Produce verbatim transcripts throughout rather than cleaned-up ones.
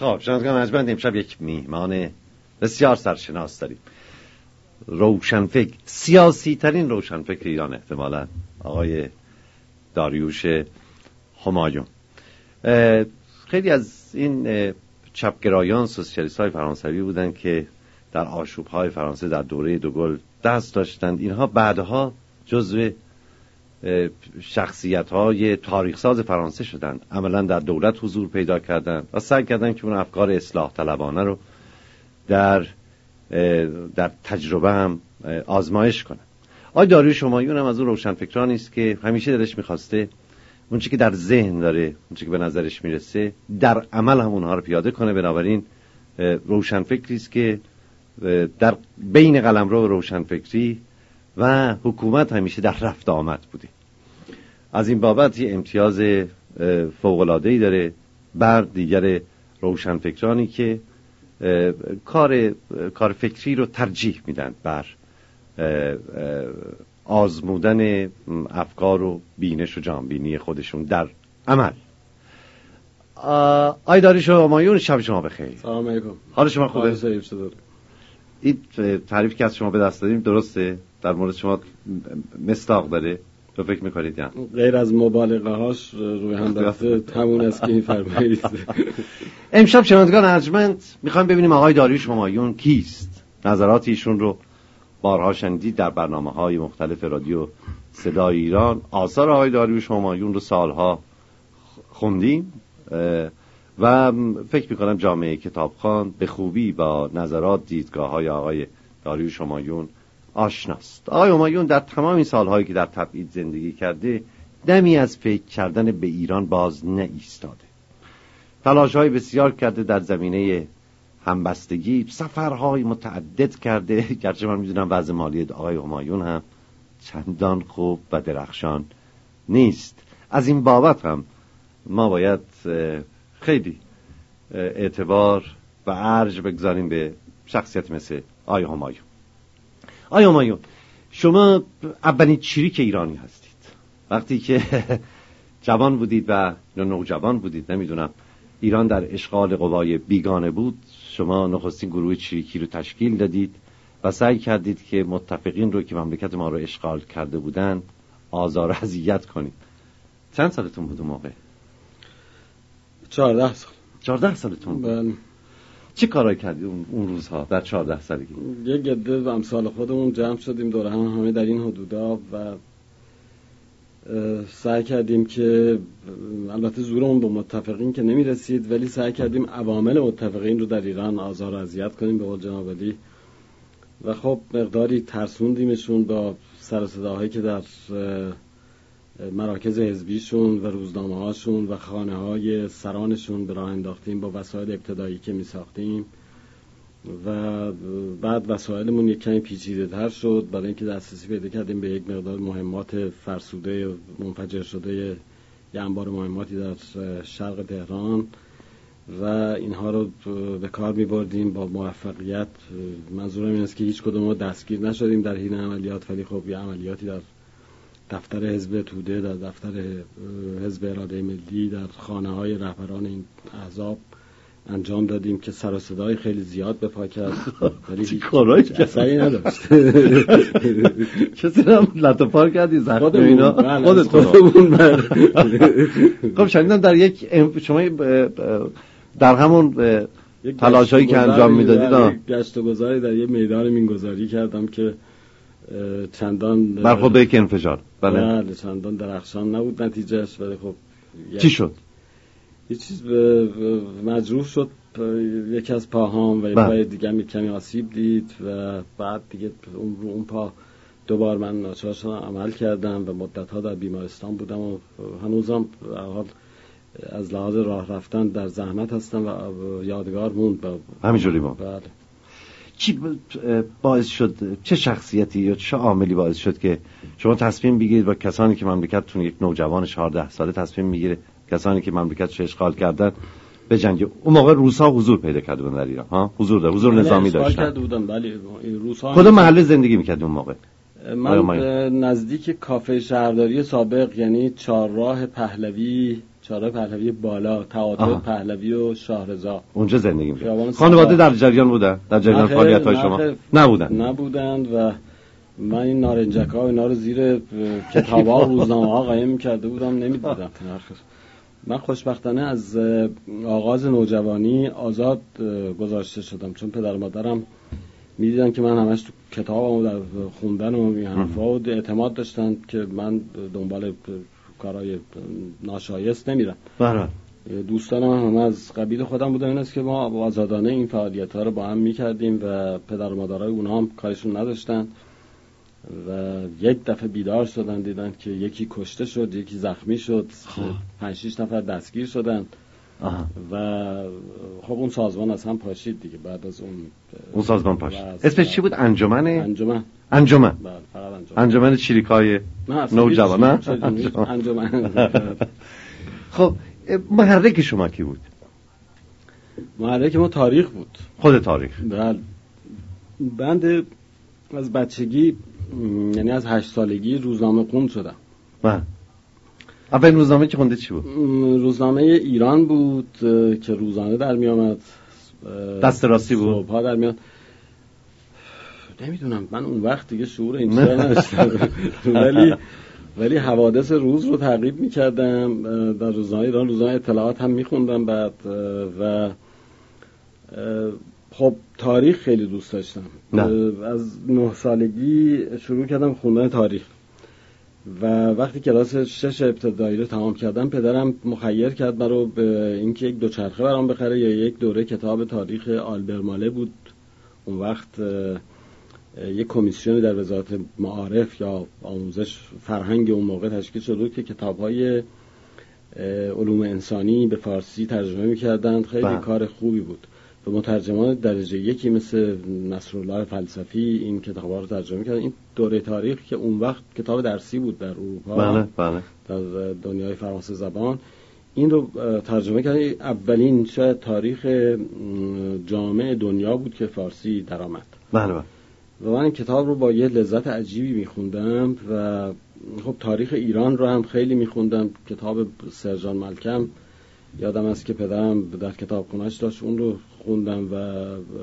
خب شنوندگان ارجمند، امشب یک میهمان بسیار سرشناس داریم، روشنفکر، سیاسی ترین روشنفکر ایران احتمالاً، آقای داریوش همایون. خیلی از این چپگرایان سوسیالیست های فرانسوی بودند که در آشوب های فرانسه در دوره دوگل دست داشتند. اینها بعدها جزو شخصیت های تاریخ ساز فرانسه شدند، عملا در دولت حضور پیدا کردند و سعی کردند که اون افکار اصلاح طلبانه رو در در تجربه هم آزمایش کنند. آقای داریوش همایون هم از اون روشنفکرانی است که همیشه دلش می‌خواسته اون چیزی که در ذهن داره، اون چیزی که به نظرش میرسه، در عمل هم اونها رو پیاده کنه. بنابراین روشنفکری است که در بین قلمرو روشنفکری و حکومت همیشه در رفت آمد بوده. از این بابت یه امتیاز فوق‌العاده‌ای داره بر دیگر روشنفکرانی که کار کار فکری رو ترجیح میدن بر آزمودن افکار و بینش و جانبینی خودشون در عمل. آقای داریوش همایون، شب شما بخیر. سلام علیکم. حال شما خوبه؟ این تعریفی که از شما به دست دادیم درسته؟ در مورد شما مصداق داره؟ تو فکر میکنید یا غیر از مبالغه هاش روی هم رفته همون است که این فرمایید. امشب شنوندگان ارجمند میخوایم ببینیم آقای داریوش همایون کیست. نظرات ایشون رو بارها شنیدید در برنامه‌های مختلف رادیو صدای ایران. آثار آقای داریوش همایون رو سالها خوندیم و فکر میکنم جامعه کتابخوان به خوبی با نظرات، دیدگاه‌های آقای داریوش همایون آشناست. آقای همایون در تمام این سالهایی که در تبعید زندگی کرده دمی از فکر کردن به ایران باز نایستاده. تلاش‌های بسیار کرده در زمینه همبستگی، سفرهای متعدد کرده، گرچه من میدونم وضع مالی آقای همایون هم چندان خوب و درخشان نیست. از این بابت هم ما باید خیلی اعتبار و ارج بگذاریم به شخصیت مثل آقای همایون. آقای همایون، شما اولین چریک ایرانی هستید. وقتی که جوان بودید و نوجوان بودید، نمیدونم، ایران در اشغال قوای بیگانه بود، شما نخستین گروه چریکی رو تشکیل دادید و سعی کردید که متفقین رو که مملکت ما رو اشغال کرده بودند آزار و اذیت کنید. چند سالتون بود اون موقع؟ چهارده سال. چهارده سالتون؟ بله. چه کارایی کردید اون, اون روزها در چهارده سالگی؟ یه گده و امثال خودمون جمع شدیم دور هم همه در این حدودا و سعی کردیم که البته زورمون به متفقین که نمی رسید، ولی سعی کردیم عوامل متفقین رو در ایران آزار و اذیت کنیم به قول جناب علی و خب مقداری ترسوندیمشون با سر و صداهایی که در مراکز حزبیشون و روزنامه هاشون و خانه های سرانشون به راه انداختیم با وسایل ابتدایی که می ساختیم و بعد وسایلمون یک کمی پیچیده تر شد برای اینکه دسترسی پیدا کردیم به یک مقدار مهمات فرسوده و منفجر شده، یه انبار مهماتی در شرق تهران و اینها رو به کار می بردیم با موفقیت. منظورم این است که هیچ کدوم ما دستگیر نشدیم در حین عملیات، ولی خب یه عملیاتی در دفتر حزب توده، در دفتر حزب اراده ملی، در خانه های رهبران این احزاب انجام دادیم که سر و صدای خیلی زیاد به پا کرد، ولی هیچ کارایی اثری نداشت. کسی هم لطفار کردی زخم اینا خودتون؟ خب شنیدم در یک شما در همون تلاشایی که انجام میدادید گشت و گذاری در یک میدان مینگذاری کردم که چندان برخورد به یک انفجار. بله. بله چندان درخشان نبود نتیجهش، ولی خب چی شد؟ یه چیز مجروح شد یکی از پاهام و یه پای دیگه می کمی آسیب دید و بعد دیگه اون رو اون پا دوبار من ناچارشان عمل کردم و مدت‌ها در بیمارستان بودم و هنوزم حال از لحاظ راه رفتن در زحمت هستم و یادگار موند. همینجوری موند. بله. چی باعث شد، چه شخصیتی یا چه عاملی باعث شد که شما تصمیم بگیرید و کسانی که مملکتتون یک نوجوان چهارده ساله تصمیم میگیره کسانی که مملکتش رو اشغال کردن به جنگ؟ اون موقع روس‌ها حضور پیدا کرده بودن در ایران، ها حضور داشت، حضور نظامی داشتن. کرده بودن بله. روس‌ها کدوم محله زندگی می‌کردید اون موقع؟ من نزدیک کافه شهرداری سابق، یعنی چهارراه پهلوی چهارراه پهلوی بالا، تئاتر پهلوی و شاهرضا اونجا زندگی می‌کردن. خانواده در جریان بودن؟ در جریان فعالیت‌های شما نبودن؟ نبودند و من این نارنجک‌ها و اینا رو زیر کتاب‌ها و روزنامه‌ها قایم می‌کرده بودم، نمی‌دیدم. من خوشبختانه از آغاز نوجوانی آزاد گذاشته شدم، چون پدر و مادرم می‌دیدن که من همش تو کتابم در خوندن و این حرفا و اعتماد داشتن که من دنبال کارهای ناشایست نمیرم. بله. دوستانم هم از قبیل خودم بودن، این است که ما آزادانه این فعالیت‌ها رو با هم می‌کردیم و پدر و مادرای اونها هم کارشون نداشتن و یک دفعه بیدار شدن دیدن که یکی کشته شد، یکی زخمی شد، پنج شش نفر دستگیر شدن. آها. و خب اون سازمان از هم پاشید دیگه. بعد از اون اون سازمان پاشید. اسمش چی بود؟ انجمن انجمن انجمن بله فقط انجمن انجمن چریکای نوجوان. انجمن. خب محرک شما کی بود؟ محرک ما تاریخ بود. خود تاریخ. بله. بنده از بچگی، یعنی از هشت سالگی روزنامه خوند شدم. بله. اول روزنامه که خونده چی بود؟ روزنامه ایران بود که روزانه در می آمد، دست راستی بود، صبح‌ها در میاد. نمیدونم، من اون وقت دیگه شعور این چیزا نداشتم، ولی ولی حوادث روز رو تعقیب می‌کردم. در روزنامه ایران روزنامه اطلاعات هم می‌خوندم بعد و خب تاریخ خیلی دوست داشتم. نه. از نه سالگی شروع کردم خوندن تاریخ و وقتی کلاس شش ابتدایی رو تمام کردم پدرم مخیر کرد مرا به اینکه یک دوچرخه برام بخره یا یک دوره کتاب تاریخ آلبر ماله بود. اون وقت یک کمیسیونی در وزارت معارف یا آموزش فرهنگ اون موقع تشکیل شده بود که کتاب‌های علوم انسانی به فارسی ترجمه می‌کردند. خیلی با. کار خوبی بود و مترجمان درجه یکی مثل نصرالله فلسفی این کتاب‌ها رو ترجمه می‌کردن. این دوره تاریخ که اون وقت کتاب درسی بود در اروپا، بله بله، در دنیای فرانسه زبان، این رو ترجمه کردن. اولین شاید تاریخ جامع دنیا بود که فارسی درآمد. بله بله. و من این کتاب رو با یه لذت عجیبی می‌خوندم و خب تاریخ ایران رو هم خیلی می‌خوندم. کتاب سرجان ملکم یادم است که پدرم در کتابخونه‌اش داشت، اون رو خوندم و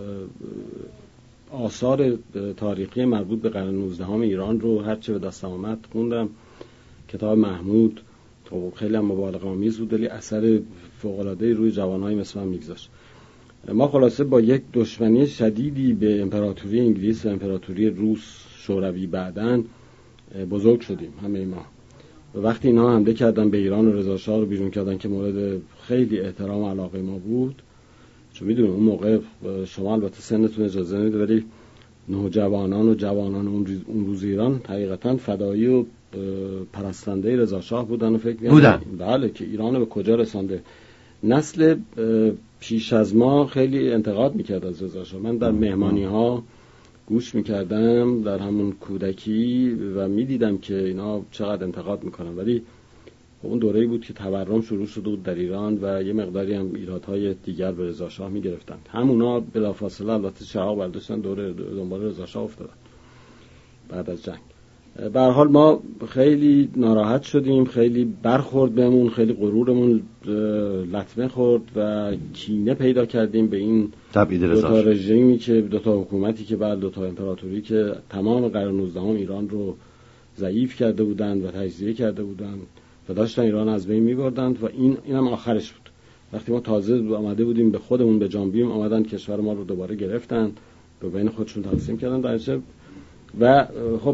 آثار تاریخی مربوط به قرن نوزدهم ایران رو هرچه به دستم آمد خوندم. کتاب محمود خب خیلی هم مبالغه آمیز بود ولی اثر فوق‌العاده‌ای روی جوان‌های مثل من می‌گذاشت. ما خلاصه با یک دشمنی شدیدی به امپراتوری انگلیس و امپراتوری روس شوروی بعداً بزرگ شدیم همه ما. و وقتی اینها حمله کردن به ایران و رضا شاه رو بیرون کردن که مورد خیلی احترام و علاقه ما بود، چون میدونیم اون موقع شما البته سنتون اجازه نمیده ولی نوجوانان و جوانان اون روز ایران حقیقتا فدایی و پرستنده رضا شاه بودن و فکر بودن بله که ایران رو به کجا رسانده. نسل پیش از ما خیلی انتقاد میکرد از رضا شاه. من در مهمانی ها گوش میکردم در همون کودکی و میدیدم که اینا چقدر انتقاد میکنن، ولی اون دوره‌ای بود که تورم شروع شده بود در ایران و یه مقداری هم ایرادهای دیگر به رضا شاه میگرفتن. همونا بلافاصله البته چراغ برداشتن دور دنبال رضا شاه افتادن بعد از جنگ. به هر حال ما خیلی ناراحت شدیم، خیلی برخورد بهمون، خیلی غرورمون لطمه خورد و کینه پیدا کردیم به این دو تا رژیمی که دو تا حکومتی که بعد دو تا امپراتوری که تمام قرن نوزدهم ایران رو ضعیف کرده بودند و تجزیه کرده بودند و داشتن ایران از بین می‌بردند و این اینم آخرش بود. وقتی ما تازه آمده بودیم به خودمون به جان بیایم، آمدن کشور ما رو دوباره گرفتن، به بین خودشون تقسیم کردن درجه و خب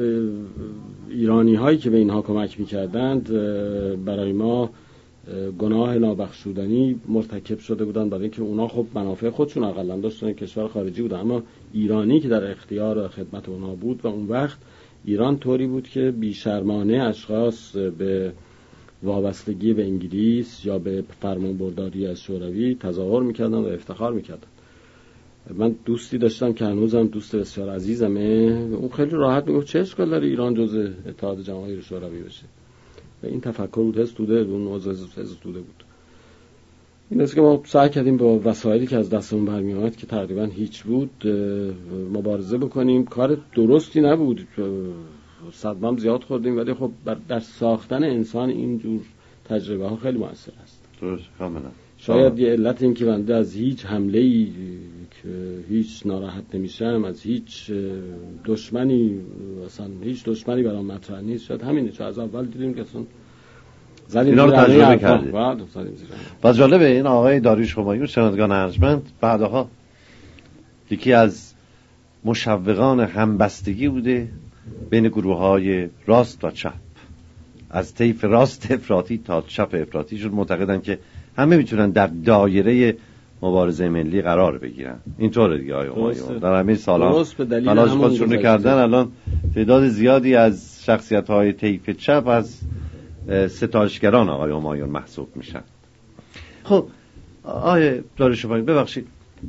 ایرانی هایی که به اینها کمک می‌کردند برای ما گناه نابخشودنی مرتکب شده بودند، برای اینکه اونا خب منافع خودشون اقلا داشتن، کشور خارجی بودن، اما ایرانی که در اختیار خدمت اونا بود و اون وقت ایران طوری بود که بیشرمانه اشخاص به وابستگی به انگلیس یا به فرمانبرداری از شوروی تظاهر می‌کردن و افتخار می‌کردن. من دوستی داشتم که هنوزم دوست بسیار عزیزمه، اون خیلی راحت میگفت چه اشکال داره ایران جزء اتحاد جماهیر شوروی بشه. و این تفکر بود، حس توده، اون موضوع حس توده بود. این است که ما سعی کردیم با وسایلی که از دستمون برمی آمد که تقریبا هیچ بود مبارزه بکنیم. کار درستی نبود، صدمه زیاد خوردیم، ولی خب در ساختن انسان اینجور تجربه ها خیلی موثر است. درست، کاملا. شاید یه علت این که بنده از هیچ حمله‌ای که هیچ ناراحت نمیشم، از هیچ دشمنی، اصلا هیچ دشمنی برام مطرح نیست، شاید همینه، چون از اول دیدیم که اصلا اینا رو تجربه کردید. بعد باز جالبه این آقای داریوش همایون شنوندگان ارجمند بعدها یکی از مشوقان همبستگی بوده بین گروه‌های راست و چپ، از طیف راست افراطی تا چپ افراطی، شد معتقدن که همه میتونن در دایره مبارزه ملی قرار بگیرن. اینطوره دیگه آقای همایون در همین سال‌ها تلاش خودشون رو کردن. الان تعداد زیادی از شخصیت‌های طیف چپ از ستایشگران آقای همایون محسوب میشن. خب آقای داریوش همایون ببخشید،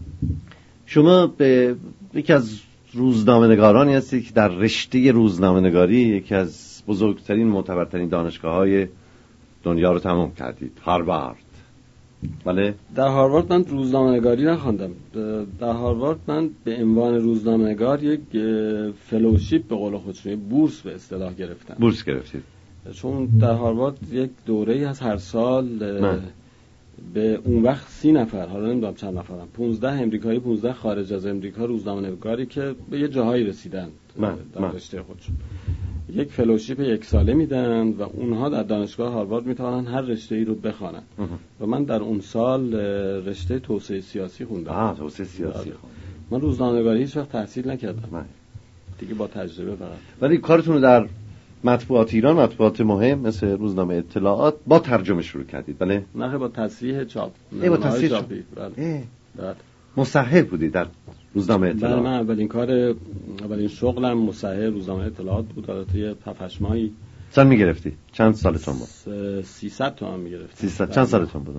شما به یکی از روزنامه‌نگارانی هستید که در رشته روزنامه‌نگاری یکی از بزرگترین معتبرترین دانشگاه‌های دنیا رو تمام کردید، هاروارد. بله. در هاروارد من روزنامه‌نگاری نخواندم. در هاروارد من به عنوان روزنامه‌نگار یک فلوشیپ به قول خودشون، بورس به اصطلاح گرفتم. بورس گرفتید؟ چون در هاروارد یک دوره‌ای از هر سال من. به اون وقت سی نفر، حالا نمیدونم چند نفرم، پونزده امریکایی، پونزده خارج از امریکا روزنامه‌نگاری که به یه جاهایی رسیدن من. در من. رشته خودشون یک فلوشیپ یک ساله میدن و اونها در دانشگاه هاروارد میتونن هر رشته‌ای رو بخوانن و من در اون سال رشته توسعه سیاسی خوندم. آه توسعه سیاسی خوندم. من روزنامه‌نگاری هیچ وقت تحصیل نکردم. من. دیگه با تجربه فقط. ولی کارتون رو در مطبوعات ایران، مطبوعات مهم مثل روزنامه اطلاعات با ترجمه شروع کردید؟ بله. نه با تصحیح چاپ. ای با تصحیح چاپ. بله. بله. مصحح بودید در روزنامه اطلاعات؟ بله، من اولین کار اولین شغلم مصحح روزنامه اطلاعات بود. البته یه هفت ماهی. چند میگرفتی؟ چند سالتون بود؟ سیصد تومان میگرفتی. سیصد. چند سالتون بود؟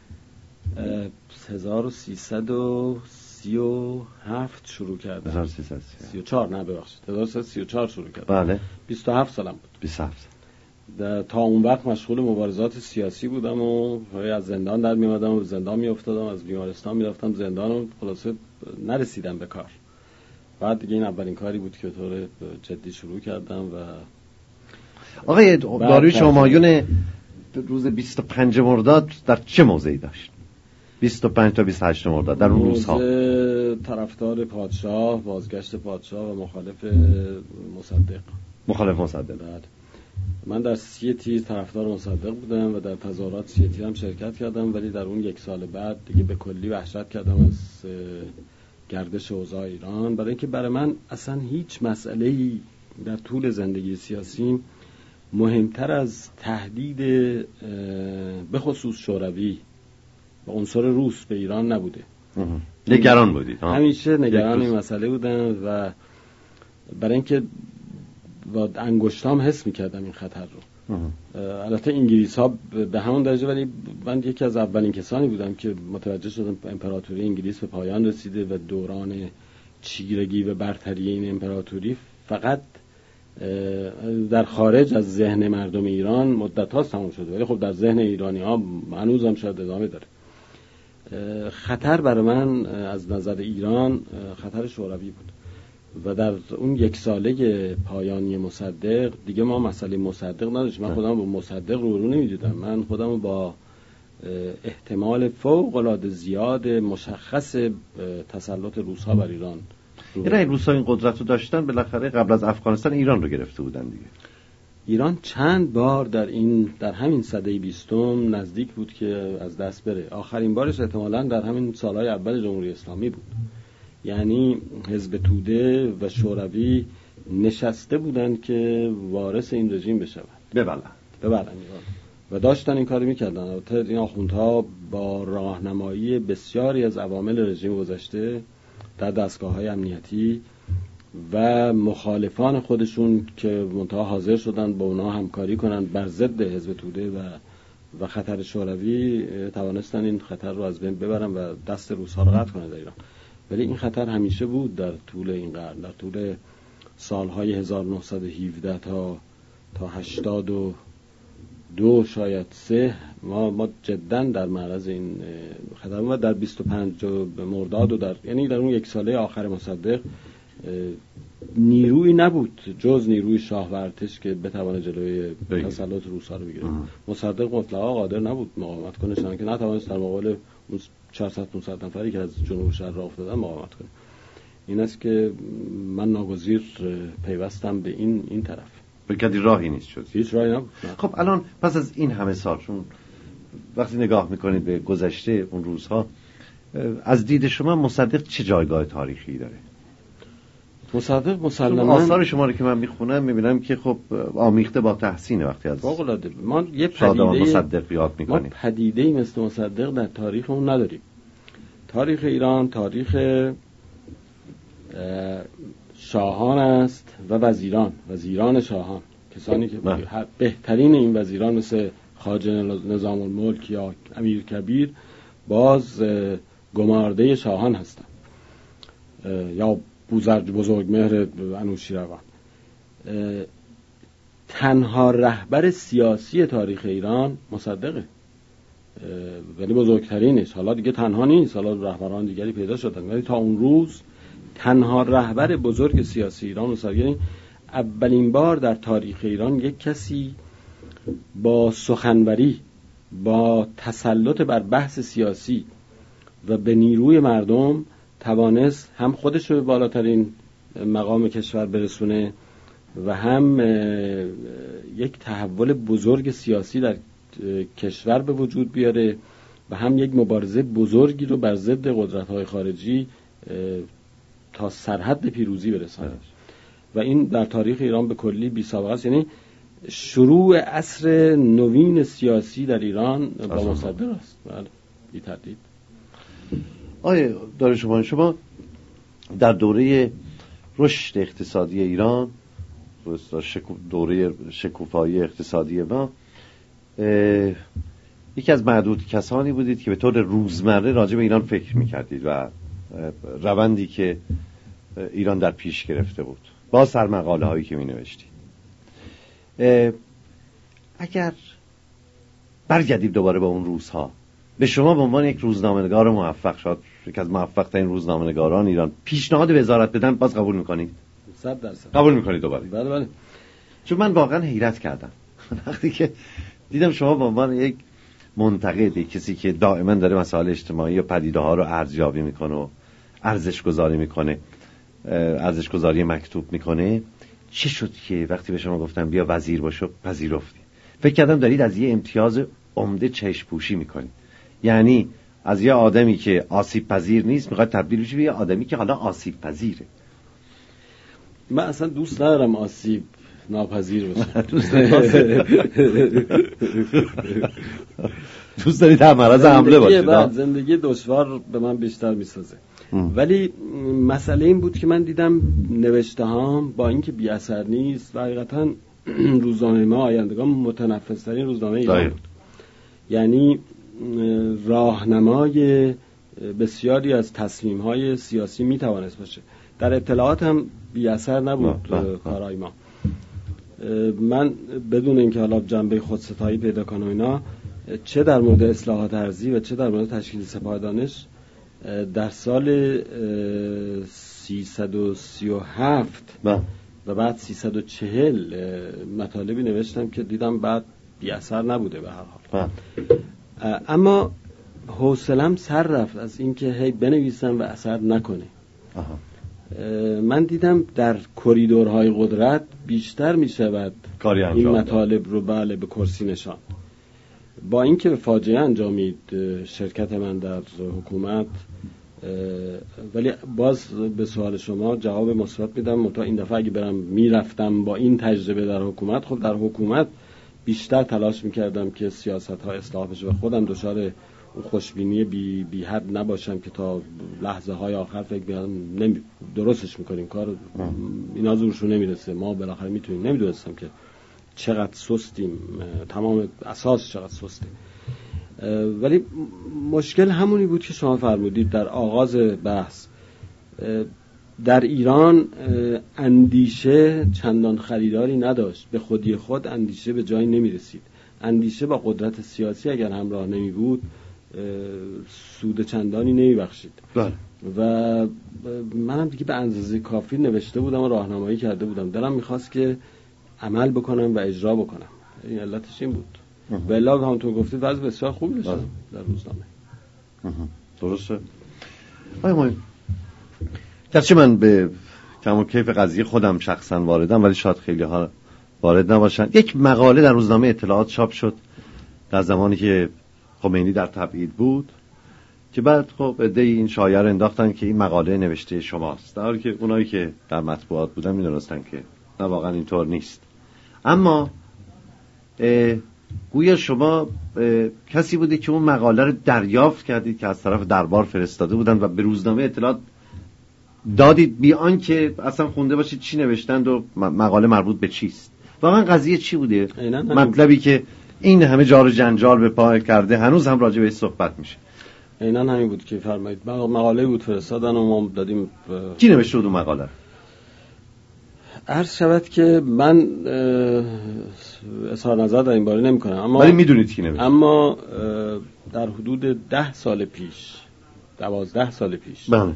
هزار و سیصد و سی و هفت شروع کردم. هزار و سیصد سی و چهار نه ببخشید هزار و سیصد و سی و چهار شروع کردم. بله. بیست و هفت سالم بود. بیست و هفت. تا اون وقت مشغول مبارزات سیاسی بودم و از زندان در می اومدم و زندان می افتادم، از بیمارستان می رفتم زندان و خلاصه نرسیدم به کار. بعد دیگه این اولین کاری بود که طور جدی شروع کردم. و آقای داریوش همایون روز بیست و پنجم مرداد در چه موضعی داشت؟ بیست و پنج تا بیست و هشتم مرداد در اون روزها طرفدار پادشاه، بازگشت پادشاه و مخالف مصدق. مخالف مصدق. بعد من در سی تیر طرفدار مصدق بودم و در تظاهرات سی تیر هم شرکت کردم، ولی در اون یک سال بعد دیگه به کلی وحشت کردم از گردش اوضاع ایران، برای اینکه برای من اصلا هیچ مسئله‌ای در طول زندگی سیاسیم مهمتر از تهدید به خصوص شوروی و عنصر روس به ایران نبوده. نگران بودید؟ همیشه نگران این مسئله بودم و برای اینکه با انگشتام حس می‌کردم این خطر رو. البته انگلیس ها به همون درجه، ولی من یکی از اولین کسانی بودم که متوجه شدم امپراتوری انگلیس به پایان رسیده و دوران چیرگی و برتری این امپراتوری فقط در خارج از ذهن مردم ایران مدت هاست تموم شده، ولی خب در ذهن ایرانی ها هنوز هم شاید ادامه داره. خطر برای من از نظر ایران خطر شوروی بود و در اون یک ساله پایانی مصدق دیگه ما مسئله مصدق نداشتیم. من خودم با مصدق رو رو نمیدیدم، من خودم با احتمال فوق العاده زیاد مشخص تسلط روس‌ها بر ایران. یعنی روس‌ها این قدرت رو داشتن، بالاخره قبل از افغانستان ایران رو گرفته بودن دیگه. ایران چند بار در این در همین سده بیستم نزدیک بود که از دست بره. آخرین بارش احتمالاً در همین سالهای اول جمهوری اسلامی بود. یعنی حزب توده و شوروی نشسته بودند که وارث این رژیم بشوند، ببلند ببرن و داشتن این کارو میکردن. البته این آخوندها با راهنمایی بسیاری از عوامل رژیم گذشته در دستگاه‌های امنیتی و مخالفان خودشون که منتها حاضر شدن با اونا همکاری کنند بر ضد حزب توده و و خطر شوروی، توانستن این خطر رو از بین ببرن و دست روس‌ها رو قطع کنن در ایران. ولی این خطر همیشه بود در طول این قرن، در طول سالهای هزار و نهصد و هفده تا تا هشتاد و دو شاید سه ما ما جدا در معرض این خطر و در بیست و پنج مرداد و در یعنی در اون یک ساله آخر مصدق نیروی نبود جز نیروی شاه و ارتش که بتواند جلوی تسلط روس‌ها رو بگیره. مصدق مطلقا قادر نبود مقاومت کنه، چون که نتوانست در مقابل اون چهارصد پانصد نفری که از جنوب شهر راه افتادن مقاومت کنه. این است که من ناگزیر پیوستم به این این طرف. بلکه راهی نیست شد. هیچ راهی نبود. خب الان پس از این همه سال، چون وقتی نگاه میکنید به گذشته اون روزها، از دید شما مصدق چه جایگاه تاریخی داره؟ مصدق مسلماً آثار شما رو که من میخونم میبینم که خب آمیخته با تحسین. وقتی از فوق‌العاده ما یه پدیده مصدق یاد میکنیم، ما پدیده‌ای مثل مصدق در تاریخمون نداریم. تاریخ ایران تاریخ شاهان است و وزیران، وزیران شاهان، کسانی که بهترین این وزیران مثل خواجه نظام الملک یا امیر کبیر باز گمارده شاهان هستند، یا بوزرج بزرگمهر انوشیروان. تنها رهبر سیاسی تاریخ ایران مصدقه، ولی بزرگترینش. حالا دیگه تنها نیست، حالا رهبران دیگری پیدا شدن، ولی تا اون روز تنها رهبر بزرگ سیاسی ایران مصدقه. اولین بار در تاریخ ایران یک کسی با سخنوری، با تسلط بر بحث سیاسی و به نیروی مردم توانست هم خودش رو به بالاترین مقام کشور برسونه و هم یک تحول بزرگ سیاسی در کشور به وجود بیاره و هم یک مبارزه بزرگی رو بر ضد قدرت‌های خارجی تا سرحد پیروزی برسونه. و این در تاریخ ایران به کلی بی سابقه است. یعنی شروع عصر نوین سیاسی در ایران با مصدق است. بله، بی تردید. آیه داریوش شما شما در دوره رشد اقتصادی ایران، دوره شکوفایی اقتصادی ما، یکی از معدود کسانی بودید که به طور روزمره راجع به ایران فکر می‌کردید و روندی که ایران در پیش گرفته بود با سرمقاله هایی که می‌نوشتید. اگر برگردیم دوباره به اون روزها، به شما به عنوان یک روزنامه‌نگار موفق، شد یک از موفق‌ترین روزنامه‌نگاران ایران، پیشنهاد وزارت بدن، باز قبول می‌کنید؟ صد درصد قبول می‌کنید دوباره؟ بله بله. چون من واقعا حیرت کردم وقتی که دیدم شما به عنوان یک منتقد، کسی که دائما داره مسائل اجتماعی و پدیده‌ها رو ارزیابی می‌کنه و ارزش گذاری می‌کنه، ارزش گذاری مکتوب می‌کنه، چه شد که وقتی به شما گفتم بیا وزیر باشو پذیرفتی؟ فکر کردم دارید از یه امتیاز عمده چشم پوشی می‌کنید، یعنی از یه آدمی که آسیب پذیر نیست میخواد تبدیل بشه به یه آدمی که حالا آسیب پذیره. من اصلا دوست ندارم آسیب ناپذیر باشم. دوست دارید در معرض حمله باشید. بعد زندگی دشوار به من بیشتر میسازه. ولی مسئله این بود که من دیدم نوشته هام با اینکه بی اثر نیست و حقیقتا روزنامه ما آیندگان متنفس ترین روزنامه ایران بود. یعنی راهنمای بسیاری از تصمیم‌های سیاسی میتوانست باشه. در اطلاعات هم بی اثر نبود کارهای ما. من بدون اینکه حالا جنبه خودستایی پیدا کنم اینا، چه در مورد اصلاحات ارضی و چه در مورد تشکیل سپاه دانش، در سال سیصد و سی و هفت و بعد سیصد و چهل مطالبی نوشتم که دیدم بعد بی اثر نبوده به هر حال. اما حوصله‌ام سر رفت از اینکه هی بنویسم و اثر نکنه. آها. من دیدم در کریدورهای قدرت بیشتر می شود این مطالب رو بله به کرسی نشان. با اینکه فاجعه انجامید شرکت من در حکومت، ولی باز به سوال شما جواب مثبت میدم. منتها این دفعه اگه برم میرفتم با این تجربه در حکومت، خب در حکومت بیشتر تلاش میکردم که سیاست‌ها اصلاح بشه و خودم دچار خوشبینی بی, بی حد نباشم که تا لحظه های آخر فکر می‌کردم نمی درستش میکنیم کار اینا زورشون نمیرسه، ما بالاخره میتونیم. نمیدونستم که چقدر سستیم، تمام اساس چقدر سسته. ولی مشکل همونی بود که شما فرمودید در آغاز بحث. در ایران اندیشه چندان خریداری نداشت، به خودی خود اندیشه به جایی نمی رسید. اندیشه با قدرت سیاسی اگر همراه نمی بود سود چندانی نمیبخشید. بله. و منم دیگه به اندازه کافی نوشته بودم و راهنمایی کرده بودم، دلم میخواست که عمل بکنم و اجرا بکنم. این علتش این بود. بلا همونطور گفتید وضع بسیار خوبی داشتم در روزنامه. درسته. آیا ما گرچه من به کم و کیف قضیه خودم شخصا واردم، ولی شاید خیلی ها وارد نباشن. یک مقاله در روزنامه اطلاعات چاپ شد در زمانی که خمینی در تبعید بود که بعد خب عده این شایعه رو انداختن که این مقاله نوشته شماست، در حالی که اونایی که در مطبوعات بودن می‌دونستن که نه، واقعا اینطور نیست. اما گویا شما کسی بوده که اون مقاله رو دریافت کردید که از طرف دربار فرستاده بودن و به روزنامه اطلاعات دادید بی آنکه اصلا خونده باشید چی نوشتند و مقاله مربوط به چیست. واقعا قضیه چی بوده؟ مطلبی که این همه جار و جنجال به پا کرده هنوز هم راجع بهش صحبت میشه. عیناً همین بود که فرمایید. مقاله بود فرستادن و ما دادیم. کی نوشته بود اون مقاله؟ عرض شود که من اظهار نظر در این باره نمی کنم، اما ولی میدونید کی نوشته. اما در حدود ده سال پیش، دوازده سال پیش، بله،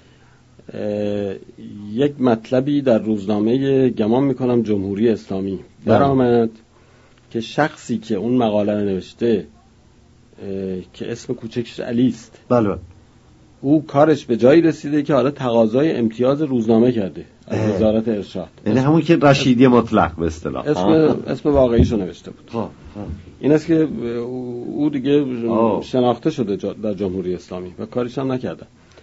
یک مطلبی در روزنامه گمان میکنم جمهوری اسلامی در آمد که شخصی که اون مقاله رو نوشته که اسم کوچکش علی است، بله، او کارش به جایی رسیده که حالا تقاضای امتیاز روزنامه کرده از وزارت ارشاد. یعنی همون که رشیدی مطلق به اصطلاح اسم اسم واقعیشو نوشته بود. ها. این است که او دیگه آه. شناخته شده در جمهوری اسلامی و کارش هم نکرده.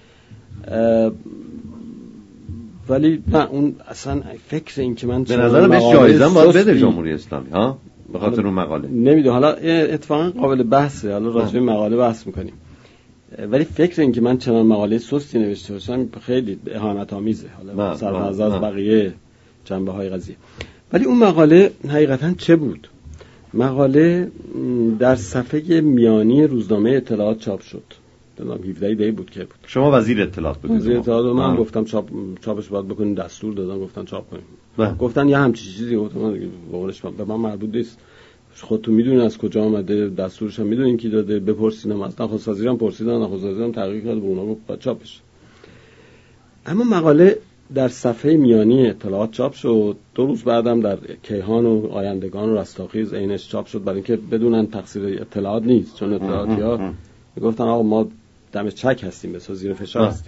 ولی نه، اون اصلا فکر این که من به نظرم بهش جایزه باید بده جمهوری اسلامی ها به خاطر اون مقاله. نمیدونم، حالا اتفاقا قابل بحثه، حالا راجع به مقاله بحث میکنیم. ولی فکر این که من چنان مقاله سستی نوشته باشم خیلی اهانت آمیزه، حالا سرفراز از بقیه جنبه های قضیه. ولی اون مقاله حقیقتا چه بود؟ مقاله در صفحه میانی روزنامه اطلاعات چاپ شد. دادم هفده دی بود که بود. شما وزیر اطلاعات بودید. وزیر اطلاعات. من آه. گفتم چاپ چاپش باید بکنین، دستور دادن گفتن چاپ کنیم. بله. گفتن یه همچین چیزی گفتم دیگه واقعش به من مربوط نیست. خودتون میدونین از کجا اومده، دستورش هم میدونین کی داده، بپرسینم از نخست وزیرم پرسیدن، نخست وزیرم تحقیق کرد به اونا گفت چاپش. اما مقاله در صفحه میانی اطلاعات چاپ شد. دو روز بعدم در کیهان و آیندگان و رستاخیز عینش چاپ شد، برای اینکه بدونن تقصیر اطلاعات نیست، چون اطلاعاتی‌ها میگفتن آقا ما دم چک هستیم، به زیر فشار هستیم.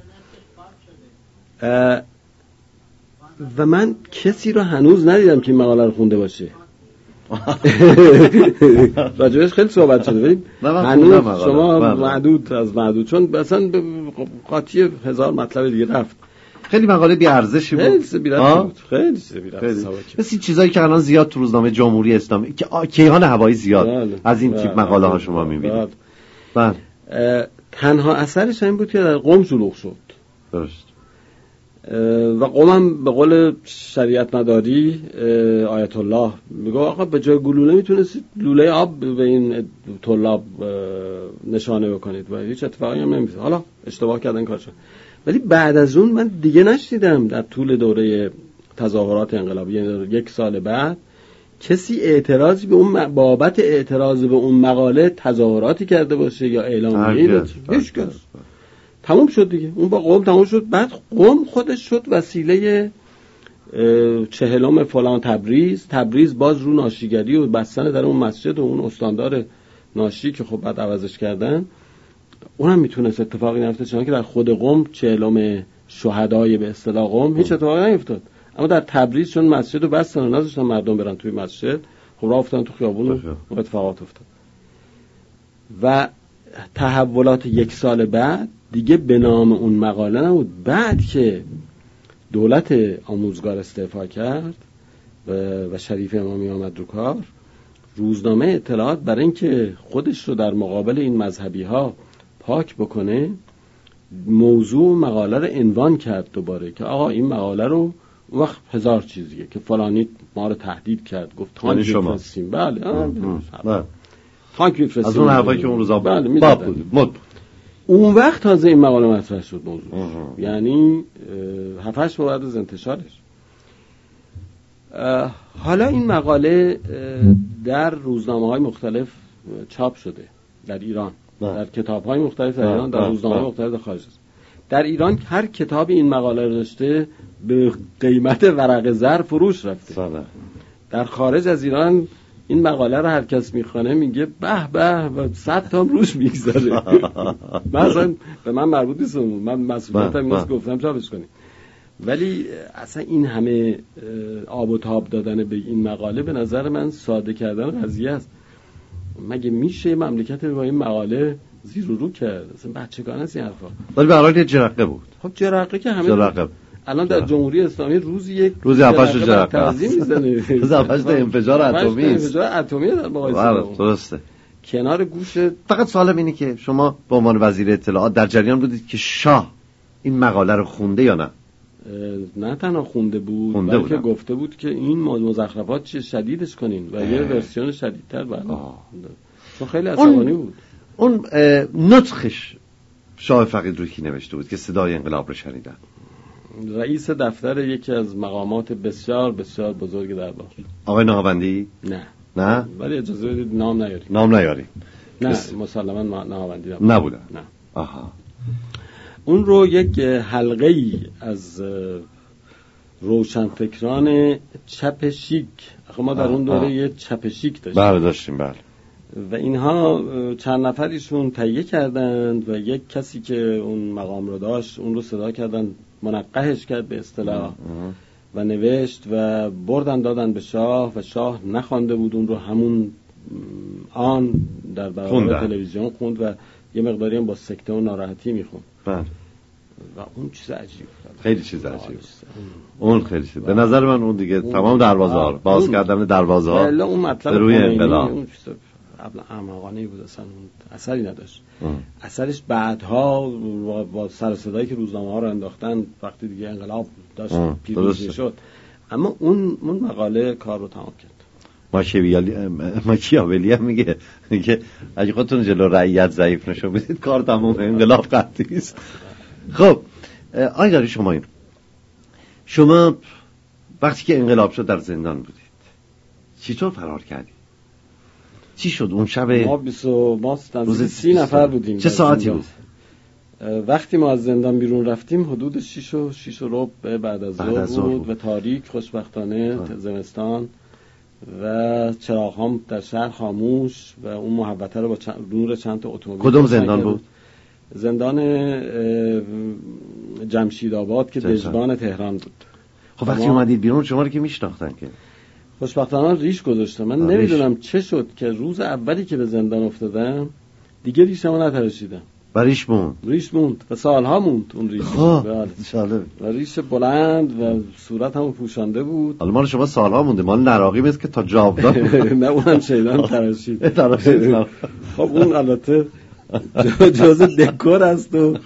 و من کسی رو هنوز ندیدم که این مقاله رو خونده باشه. راجبش خیلی صحبت شده ولی هنوز شما معدود از معدود، چون مثلا قاطی هزار مطلب دیگه رفت. خیلی مقاله بی ارزشی بود. خیلی بی ارزش بود. خیلی چیز بی ارزش. مثل چیزایی که الان زیاد تو روزنامه جمهوری اسلامی که کیهان هوایی زیاد بله. از این تیپ مقاله ها شما می‌بینید. بله. تنها اثرش این بود که در قم شلوغ شد. درست. و قم هم به قول شریعت مداری آیت الله میگه آقا به جای گلوله میتونستید لوله آب به این طلاب نشانه بکنید و هیچ اتفاقی هم نمیفته. حالا اشتباه کردن کارشون. ولی بعد از اون من دیگه نشنیدم در طول دوره تظاهرات انقلابی، یعنی یک سال بعد، کسی اعتراضی به اون بابت اعتراض به اون مقاله تظاهراتی کرده باشه یا اعلامیه‌ای داده. هیچ کس. تموم شد دیگه. اون با قم تموم شد. بعد قم خودش شد وسیله چهلم فلان تبریز. تبریز باز رو ناشیگری و بستن در اون مسجد و اون استاندار ناشی که خب بعد عوضش کردن، اونم میتونست اتفاقی نیفته، چون که در خود قم چهلم شهدای به اصطلاح قم هیچ اتفاقی نیفتاد. اما در تبریز چون مسجد رو بستن و نذاشتن مردم برن توی مسجد، خب راه افتادن تو خیابون و اتفاقات افتاد. و تحولات یک سال بعد دیگه به نام اون مقاله نبود. بعد که دولت آموزگار استعفا کرد و شریف امامی آمد رو کار، روزنامه اطلاعات برای اینکه خودش رو در مقابل این مذهبی ها پاک بکنه، موضوع مقاله رو عنوان کرد دوباره که آقا این مقاله رو وقت هزار چیزیه که فلانی ما رو تهدید کرد، گفت تانک میفرستیم. بله بله تانک میفرستیم. از اون حرفایی که اون روزا بله باب بود مد اون وقت تازه این مقاله مطرح شد موضوع. یعنی هفت هشت بعد از انتشارش. حالا این مقاله در روزنامه‌های مختلف چاپ شده در ایران. در کتاب‌های مختلف در ایران، در روزنامه‌های مختلف در خارج. در ایران هر کتابی این مقاله رو داشته به قیمت ورق زر فروش رفته. ساله. در خارج از ایران این مقاله رو هر کس میخونه میگه به به و صد تا روش میگذاره. مثلا به من مربوط نیست، من مسئولیتم اینه که گفتم چاپش کنیم. ولی اصلا این همه آب و تاب دادن به این مقاله به نظر من ساده کردن قضیه است. مگه میشه مملکت با این مقاله زیر و رو کرد؟ اصلا بچگانه است این حرفا. ولی به هر حال جرقه بود. خب جرقه که همه جرقه. الان در جمهوری اسلامی روزی یک روزی هفتش جرقه تعظیم میزنه. روز هفتش انفجار اتمی است. انفجار اتمی در مقایسه. درسته. کنار گوش. فقط سوالم اینه که شما به عنوان وزیر اطلاعات در جریان بودید که شاه این مقاله رو خونده یا نه؟ نه تنها خونده بود، خونده بلکه گفته بود که این مزخرفات چه شدیدش کنین و یه ورسیون شدیدتر بعد. چون خیلی عصبانی بود. اون نطقش شاه فقید رو کی نوشته بود که صدای انقلاب رو شنیدن؟ رئیس دفتر یکی از مقامات بسیار بسیار بزرگ دربار. آقای نهاوندی؟ نه. نه؟ ولی اجازه بدید نام نیاریم. نام نیاریم. نه بس... مسلماً نهاوندی نبودن. نبودن. نه. آها. اون رو یک حلقه ای از روشنفکران چپ شیک، آخه ما در اون دوره یه چپ شیک داشتیم. بله داشتیم بله. و اینها چند نفریشون تهیه کردند و یک کسی که اون مقام رو داشت اون رو صدا کردن، منقحش کرد به اصطلاح و نوشت و بردن دادن به شاه و شاه نخوانده بود اون رو، همون آن در برابر تلویزیون خوند و یه مقداری هم با سکته و ناراحتی میخوند. بله. و اون چیز عجیب خیلی چیز عجیب اون خیلی چیز به نظر من اون دیگه اون تمام دروازه ها رو باز کردن، دروازه ها اون مطلب روی انقلاب اون چیز قبل احمقانه بود، اصلا اثری نداشت. ام. اثرش بعدها با سر صدایی که روزنامه ها رو انداختن وقتی دیگه انقلاب داشت پیروزی شد، اما اون اون مقاله کار رو تمام کرد. ماکیاولی ماکیاولی هم میگه که اگه خودتون جلو رعیت ضعیف نشو بدید کار تمام، انقلاب قطعی است. خب آقای داری شما این شما وقتی که انقلاب شد در زندان بودید، چطور فرار کردید؟ چی شد اون شب؟ ما بیسو ما روز سی نفر بودیم. چه ساعتی بود؟ وقتی ما از زندان بیرون رفتیم حدود شیش و شیش و ربع بعد از ظهر بود, بود و تاریک خوشبختانه زمستان و چراغ‌ها در شهر خاموش و اون محوطه رو با چند نور چند تا اتومبیل. کدوم زندان بود؟ زندان جمشید آباد که دژبان تهران بود. خب وقتی اومدید بیرون شما رو که میشناختن که؟ خوشبختانه ریش گذاشتم. من نمیدونم چه شد که روز اولی که به زندان افتادم دیگه ریشمو نتراشیدم. و ریش موند. ریش موند و سالها موند اون ریش. بله. و ریش بلند و صورت هم پوشانده بود. حالا مال شما سالها مونده، مال نراقی است که تا جاودان. نه اونم شیطان تراشید. خب اون البته جزء دکور است و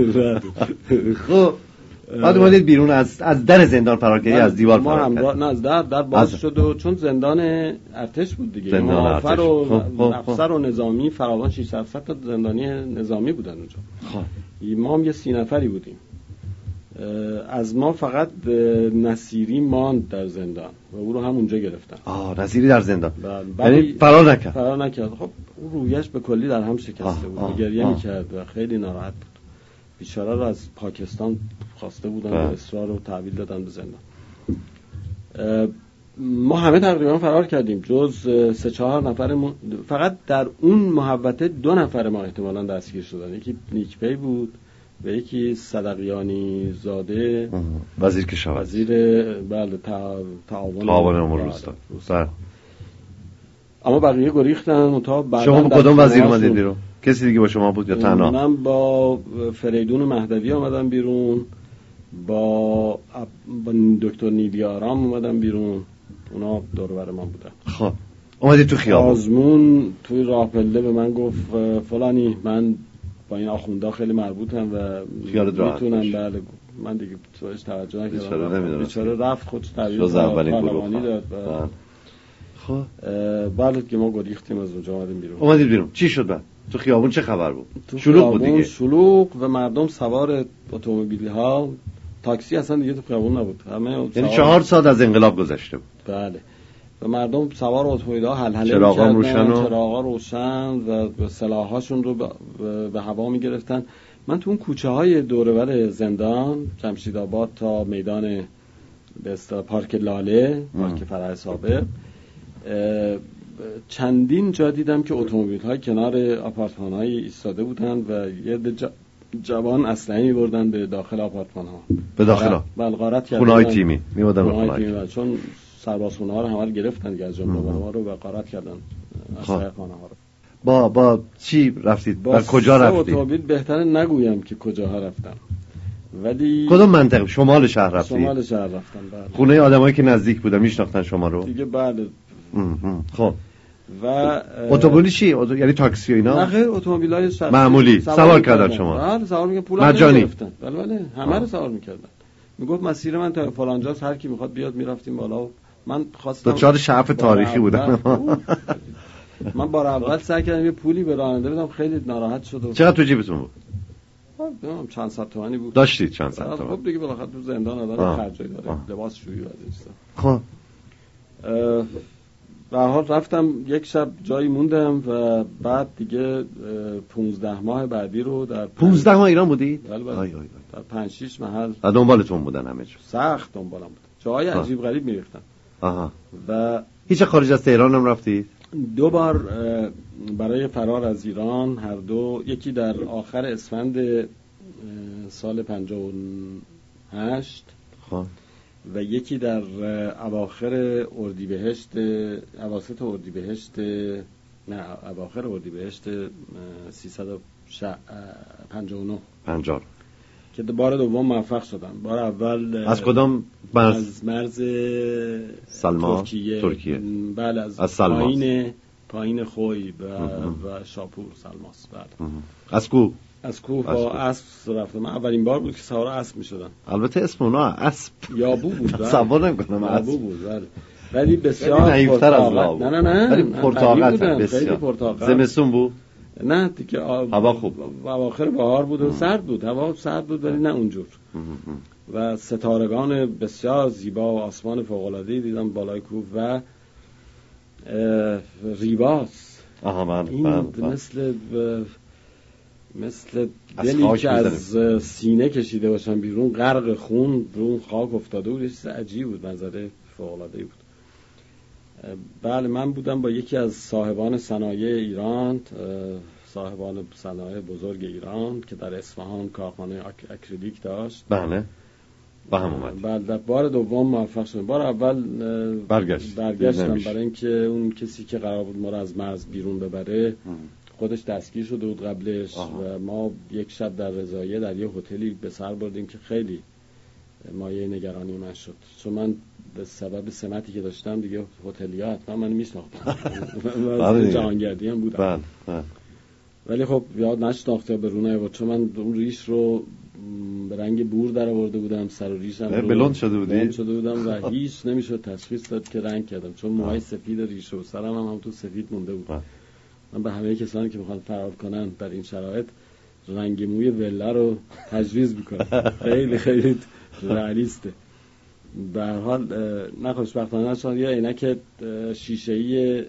خب بعد اومدید بیرون از از در زندان فرار کردید، از دیوار فرار کردید؟ نه از در در باز شد و چون زندان ارتش بود دیگه، معافر و افسر و نظامی فراوان ششصد هفتصد تا زندانی نظامی بودن اونجا. خب ما هم یه سی نفری بودیم. از ما فقط نصیری ماند در زندان و او رو هم اونجا گرفتن. آه نصیری در زندان یعنی فرار نکرد؟ فرار نکرد. خب اون رویش به کلی در هم شکسته بود، گریه میکرد و خیلی ناراحت بود. بیچاره رو از پاکستان خواسته بودن و اصرار رو تحویل دادن به زندان. ما همه تقریبا فرار کردیم جز سه چهار نفر م... فقط در اون محوطه دو نفر ما احتمالاً دستگیر شدن، یکی نیکپی بود و یکی صدقیانی زاده وزیر کشاورزی، وزیر بله تعاون تعاون امور روستا. اما بقیه گریختن. تا بعد شما با کدوم وزیر اومدید بیرون؟ کسی دیگه با شما بود یا تنها؟ من با فریدون مهدوی آمدم بیرون، با با دکتر نیلی آرام اومدم بیرون، اونا دور و بر من بودن. خب اومدید تو خیابون؟ آزمون توی راه پله به من گفت فلانی من با این آخوندا خیلی مربوطم و میتونم. بله من دیگه توش توجه نکردم، بیچاره رفت خودش تعویض پارلمانی داد. خب بعد که ما گریختیم از اونجا اومدیم بیرون. اومدید بیرون چی شد بعد؟ تو خیابون چه خبر بود؟ شلوغ بود دیگه. شلوغ و مردم سوار اتومبیل‌ها، تاکسی اصلا دیگه تو خیابون نبود. همه یعنی چهار ساعت از انقلاب گذشته بود. بله. و مردم سوار اتومبیل‌ها هلهله چراغا می‌کردن، روشن و چراغا روشن و سلاح‌هاشون رو به هوا می‌گرفتن. من تو اون کوچه‌های دور و بر زندان، جمشیدآباد تا میدان به اصطلاح پارک لاله، پارک فرح سابق، چندین جا دیدم که اتومبیل‌های کنار آپارتمان‌های ایستاده بودن و یه جوان اسلحه می‌بردن به داخل آپارتمان‌ها، به داخل بله غارت کردن خونه‌های تیمی می‌بردن به خونه‌های تیمی، چون سربازخونه‌ها رو همه گرفتن دیگه، از جمله ما رو و غارت کردن اسلحه خانه‌ها رو. با با چی رفتید؟ با کجا رفتید؟ اتومبیل بهتره نگویم که کجاها رفتم، ولی کدوم منطقه؟ شمال شهر رفتید؟ شمال شهر رفتم، بله. خونه آدمایی که نزدیک بودن میشناختن شما رو دیگه؟ بله. خب و اتومبیلی چی؟ اتو... یعنی تاکسی و اینا؟ نه خیر، اتومبیلای شخصی معمولی سوار, سوار کردن شما؟ بله سوار می‌کردن، پول مجانی. بله بله همه رو سوار می‌کردن. میگفت مسیر من تا فلان جاست، هر کی می‌خواد بیاد می‌رفتیم بالا. من خواستم دوچار شعف تاریخی بودم. من بار اول سعی کردم یه پولی به راننده بدم، خیلی ناراحت شد. چقدر تو جیبتون بود؟ نمیدونم چند صد تومانی بود. داشتید چند صد تومان؟ خب دیگه بالاخره تو زندان آدم خرجی داره، لباس شویی و از این چیزا. خب به هر حال رفتم یک شب جایی موندم و بعد دیگه پونزده ماه بعدی رو در پونزده ماه ایران بودید؟ بله بله. آی آی آی. در پنج شش محل دنبالتون بودن همه جا؟ سخت دنبالم بود، جاهای عجیب غریب میریختن. آها. و هیچ خارج از تهران هم رفتید؟ دو بار برای فرار از ایران، هر دو، یکی در آخر اسفند سال پنجاه و هشت خب و یکی در اواخر اردیبهشت، اواسط اردیبهشت، نه اواخر اردیبهشت سیصد و پنجاه و نه پنجاه که بار دوم موفق شدم. بار اول از کدام مرز؟ از مرز سلما ترکیه. ترکیه. بله از, از پایین پایین خوی و, و شاپور سلماس. بله. از کو؟ از کوه با اسب رفتم. من اولین بار بود که سوار اسب می‌شدم. البته اسم اونا اسب یابو بود. تصور نمی‌کنم یابو بود. بله. ولی بسیار پرطاقت. نه نه نه. ولی پرطاقت بسیار. پرطاقت. زمستون بود؟ نه دیگه هوا خوب. اواخر بهار بود و سرد بود. هوا سرد بود ولی نه اونجور. و ستارگان بسیار زیبا و آسمان فوق‌العاده‌ای دیدم بالای کوه و ریواس. آها من این مثل مثل دلی که از سینه کشیده باشن بیرون، غرق خون رو اون خاک افتاده بود. چیز عجیب بود، منظره فوق‌العاده‌ای بود. بله من بودم با یکی از صاحبان صنایع ایران، صاحبان صنایع بزرگ ایران که در اصفهان کارخانه اکریلیک داشت. بله با هم اومد. بله در بار دوم موفق شدم. بار اول برگشت. برگشتم برای اینکه اون کسی که قرار بود ما رو از مرز بیرون ببره خودش دستگیر شده بود قبلش. آها. و ما یک شب در رضاییه در یه هتلی به سر بردیم که خیلی مایه نگرانی من شد، چون من به سبب سمتی که داشتم دیگه هتلیات من منو میشناختم. من جهانگردی هم بودم. بله. ولی خب یاد نشناخته به رونه بود، چون من اون ریش رو به رنگ بور در آورده بودم، سر و ریشم رو بلند شده بودی؟ بلند شده بودم و هیچ نمیشد تشخیص داد که رنگ کردم، چون موهای سفید ریش و سرم هم, هم تو سفید مونده بود. آه. من به همه کسانی که میخوان فرار کنن در این شرایط رنگ موی وله رو تجویز میکنم. خیلی خیلی رئالیسته. به هر حال نه خوشبختانه شد یه عینک شیشه‌ای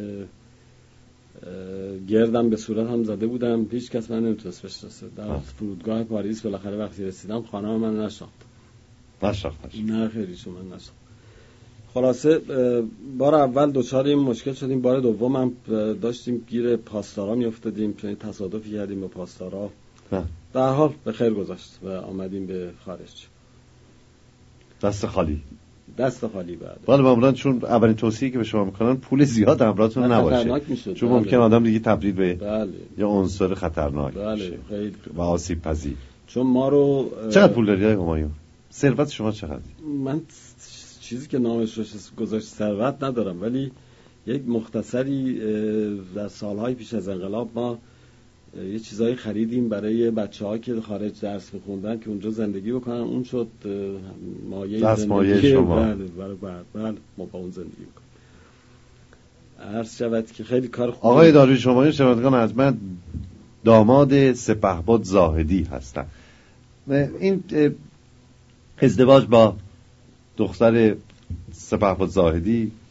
گردم به صورت هم زده بودم، هیچ کس من نمیتونست بشناسه. در فرودگاه پاریس بالاخره وقتی رسیدم خانم من نشناخت. نشناخت. نه خیلی شما نشناخت. خلاصه بار اول دوچار این مشکل شدیم، بار دوم هم داشتیم گیر پاسدارا میافتادیم، چون تصادفی کردیم با پاسدارا. در حال به خیر گذشت و آمدیم به خارج دست خالی. دست خالی. بعد ولی معمولا چون اولین توصیه‌ای که به شما میکنن پول زیاد همراهتون نباشه، چون بله. ممکن آدم دیگه تبدیل به بله. یا عنصر خطرناک بله. بشه خیلی و آسیب پذیر. چون ما رو چقدر پول داری همایون؟ ثروت شما چقدر؟ من چیزی که نامش رو گذاشت ثروت ندارم، ولی یک مختصری در سالهای پیش از انقلاب ما یه چیزایی خریدیم برای بچه‌ها که خارج درس می‌خوندن که اونجا زندگی بکنن. اون شد مایه زندگی شما. بله بله بله ما با اون زندگی می‌کنیم. عرض شود که خیلی کار خوبه. آقای داریوش همایون شنوندگان از من داماد سپهبد زاهدی هستم. این ازدواج با دختر سپهبد زاهدی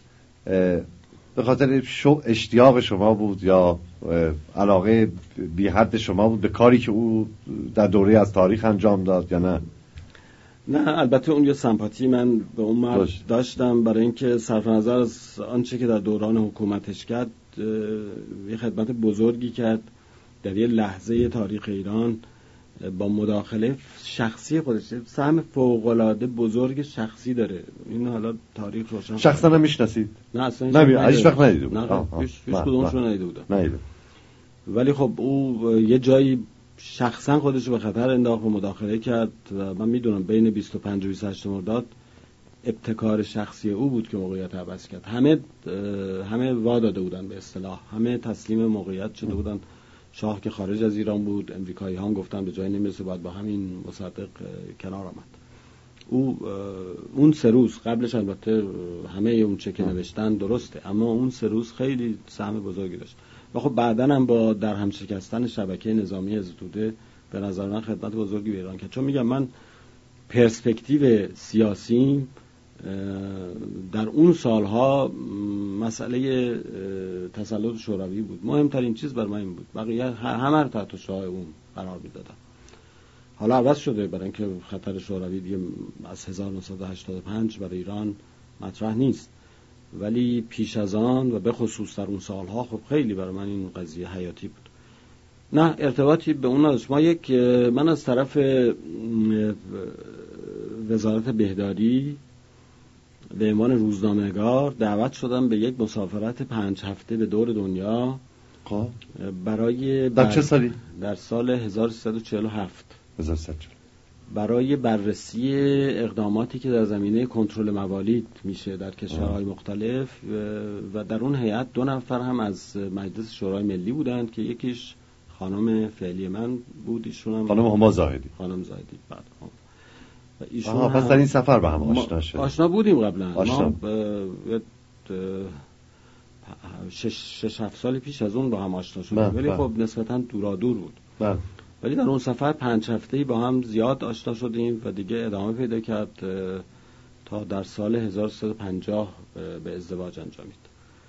به خاطر شو اشتیاق شما بود یا علاقه بی حد شما بود به کاری که او در دوره از تاریخ انجام داد یا نه؟ نه البته اون یه سمپاتی من به اون مرد داشت. داشتم برای اینکه صرف نظر از آنچه که در دوران حکومتش کرد یه خدمت بزرگی کرد در یه لحظه تاریخ ایران با مداخله شخصی خودش. سهم فوق‌العاده بزرگ شخصی داره. این حالا تاریخ روشن. شخصا نمیشناسید؟ نه اصلا نه هیچ وقت ندیده بود. نه هیچ کدومشون ندیده بودم. ندیده. ولی خب او یه جایی شخصا خودش رو به خطر انداخت و مداخله کرد و من میدونم بین بیست و پنج و بیست و هشت مرداد ابتکار شخصی او بود که موقعیت عوض کرد. همه همه وا داده بودن به اصطلاح، همه تسلیم موقعیت شده بودن. شاه که خارج از ایران بود، امریکایی ها گفتن به جای نمیرسه، باید با همین مصدق کنار آمد. او اون سه روز قبلش البته همه اون چه که نوشتن درسته، اما اون سه روز خیلی سهم بزرگی داشت و خب بعداً هم با در هم شکستن شبکه نظامی حزب توده به نظر من خدمت بزرگی به ایران کرد. چون میگم من پرسپکتیو سیاسی در اون سالها مسئله تسلط شوروی بود. مهمترین چیز بر من این بود، بقیه همه رو تحت شعاع اون قرار میدادن. حالا عوض شده برای اینکه خطر شوروی دیگه از هزار و نهصد و هشتاد و پنج برای ایران مطرح نیست، ولی پیش از آن و به خصوص در اون سالها خب خیلی برای من این قضیه حیاتی بود. نه ارتباطی به اون نداشت. ما یک من از طرف وزارت بهداری به عنوان روزنامه‌نگار دعوت شدم به یک مسافرت پنج هفته به دور دنیا. خب برای در چه سالی؟ در سال هزار و سیصد و چهل و هفت. هزار و سیصد. برای بررسی اقداماتی که در زمینه کنترل موالید میشه در کشورهای مختلف و در اون هیئت دو نفر هم از مجلس شورای ملی بودند که یکیش خانم فعلی من بود، ایشون هم خانم هما زاهدی. خانم زاهدی بعد هم. آها پس در این سفر با هم آشنا شد. آشنا بودیم قبلا. آشنا. ما شش شش هفت سال پیش از اون با هم آشنا شدیم، ولی خب نسبتاً دورا دور بود. بله. ولی در اون سفر پنج هفته‌ای با هم زیاد آشنا شدیم و دیگه ادامه پیدا کرد تا در سال هزار و سیصد و پنجاه به ازدواج انجامید.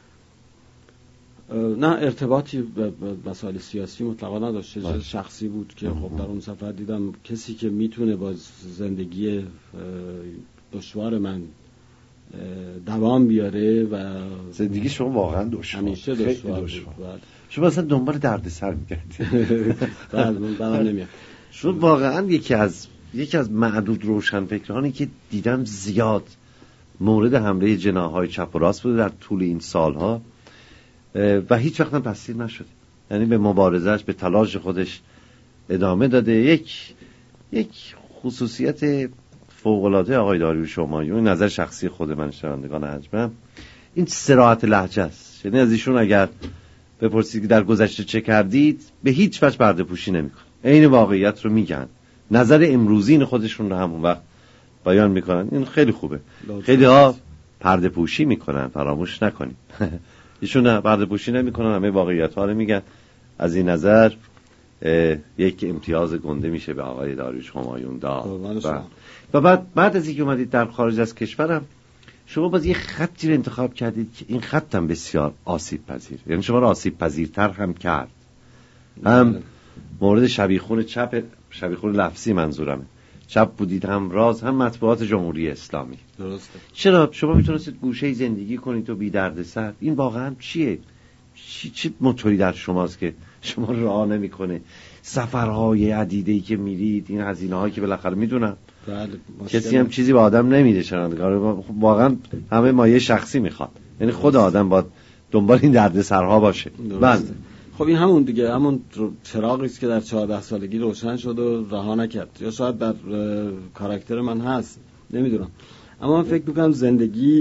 نه ارتباطی به مسائل سیاسی مطلقا نداشت، شخصی بود که خب در اون سفر دیدم کسی که میتونه با زندگی دشوار من دوام بیاره و زندگی شما واقعا دشوار، همیشه دشوار, دشوار. شما اصلا دنبال دردسر می‌گردید. بعد من بعدم نمیاد. شما واقعا یکی از یکی از معدود روشنفکرانی که دیدم زیاد مورد حمله جناح‌های چپ و راست بوده در طول این سالها و هیچ وقت هم تسلیم نشده. یعنی به مبارزهش، به تلاش خودش ادامه داده. یک یک خصوصیت فوق‌العاده آقای داریوش همایون، نظر شخصی خود من شنوندگان ارجمند، این صراحت لهجه است. یعنی از ایشون اگر بپرسید که در گذشته چه کردید، به هیچ وجه پرده پوشی نمی‌کنن، عین واقعیت رو میگن، نظر امروزین خودشون رو همون وقت بیان میکنن. این خیلی خوبه. خیلی ها پرده پوشی میکنن، فراموش نکنید. ایشون نه پرده پوشی نمیکنن، همه واقعیت ها رو میگن. از این نظر یک امتیاز گنده میشه به آقای داریوش همایون داد. و بعد بعد از اینکه اومدید در خارج از کشورم، شما باز یه خطی رو انتخاب کردید که این خط هم بسیار آسیب پذیر، یعنی شما رو آسیب پذیرتر هم کرد. هم مورد شبیخون چپ، شبیخون لفظی منظورمه، چپ بودید، هم راز، هم مطبوعات جمهوری اسلامی. درسته. چرا شما میتونستید گوشه زندگی کنید و بی دردسر؟ این واقعا چیه؟ چی چی موتوری در شماست که شما راه نمیکنه؟ سفرهای عدیده‌ای که میرید، این هزینه‌هایی که بالاخره میدونم بله، کسی هم چیزی به آدم نمیده، شنوندگان واقعا همه مایه شخصی میخواد، یعنی خود آدم باید دنبال این دردسرها باشه. بله. خب این همون دیگه، همون چراغی است که در چهارده سالگی روشن شد و رها نکرد، یا شاید در کاراکتر من هست، نمیدونم. اما من فکر میکنم زندگی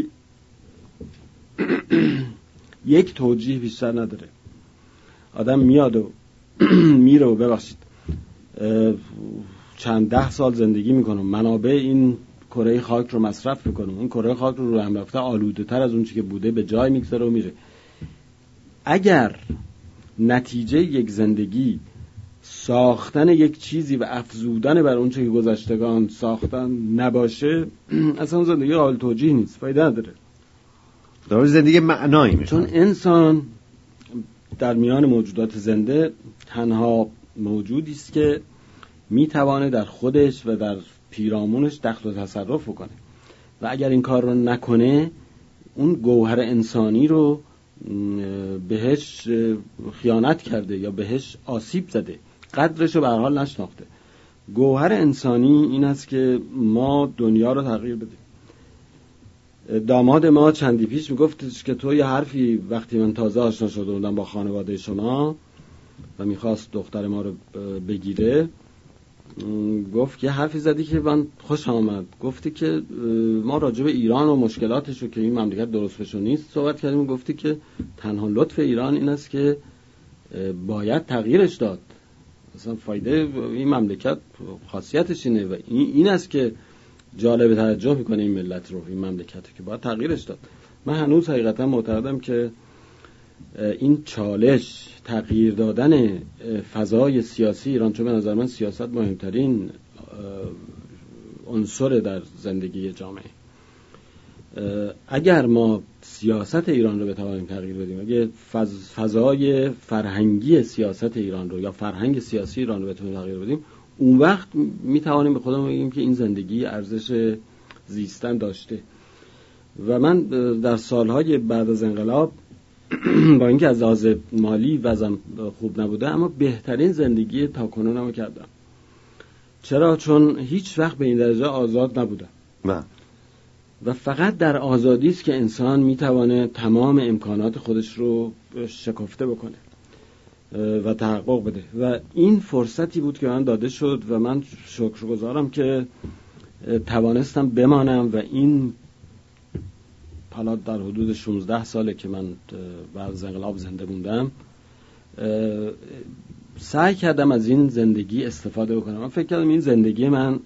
یک توجیه بیشتر نداره. آدم میاد و میره و ببخشید چند ده سال زندگی میکنه، منابع این کره خاک رو مصرف میکنه، این کره خاک رو رو هم رفته آلوده تر از اون چی که بوده به جای میگذاره و میره. اگر نتیجه یک زندگی ساختن یک چیزی و افزودن بر اون چه که گذشتگان ساختن نباشه، اصلا زندگی قابل توجیه نیست، فایده نداره. در زندگی معنایی میشه. چون انسان در میان موجودات زنده تنها موجودی است که میتوانه در خودش و در پیرامونش دخل و تصرف کنه و اگر این کار رو نکنه اون گوهر انسانی رو بهش خیانت کرده یا بهش آسیب زده، قدرش رو به هر حال نشناخته. گوهر انسانی این است که ما دنیا رو تغییر بدیم. داماد ما چندی پیش میگفتش که تو یه حرفی وقتی من تازه آشنا شده بودم با خانواده شما و میخواست دختر ما رو بگیره، گفت یه حرفی زدی که من خوش آمد. گفتی که ما راجع به ایران و مشکلاتش رو که این مملکت درست بشه نیست صحبت کردیم. گفتی که تنها لطف ایران این است که باید تغییرش داد، مثلا فایده این مملکت خاصیتش اینه و این است که جالب توجه میکنه این ملت رو، این مملکت رو که باید تغییرش داد. من هنوز حقیقتا معتقدم که این چالش تغییر دادن فضای سیاسی ایران، چون به نظر من سیاست مهمترین عنصر در زندگی جامعه، اگر ما سیاست ایران رو بتوانیم تغییر بدیم، اگر فضای فرهنگی سیاست ایران رو یا فرهنگ سیاسی ایران رو بتوانیم تغییر بدیم، اون وقت میتوانیم به خودمون بگیم که این زندگی ارزش زیستن داشته. و من در سالهای بعد از انقلاب با اینکه از لحاظ مالی وضعم خوب نبوده اما بهترین زندگی تاکنونم کردم. چرا؟ چون هیچ وقت به این درجه آزاد نبودم. نه. و فقط در آزادی است که انسان میتونه تمام امکانات خودش رو شکفته بکنه و تحقق بده و این فرصتی بود که من داده شد و من شکرگزارم که توانستم بمانم و این حالا در حدود شانزده ساله که من بعد از انقلاب زنده موندم سعی کردم از این زندگی استفاده بکنم. من فکر کردم این زندگی من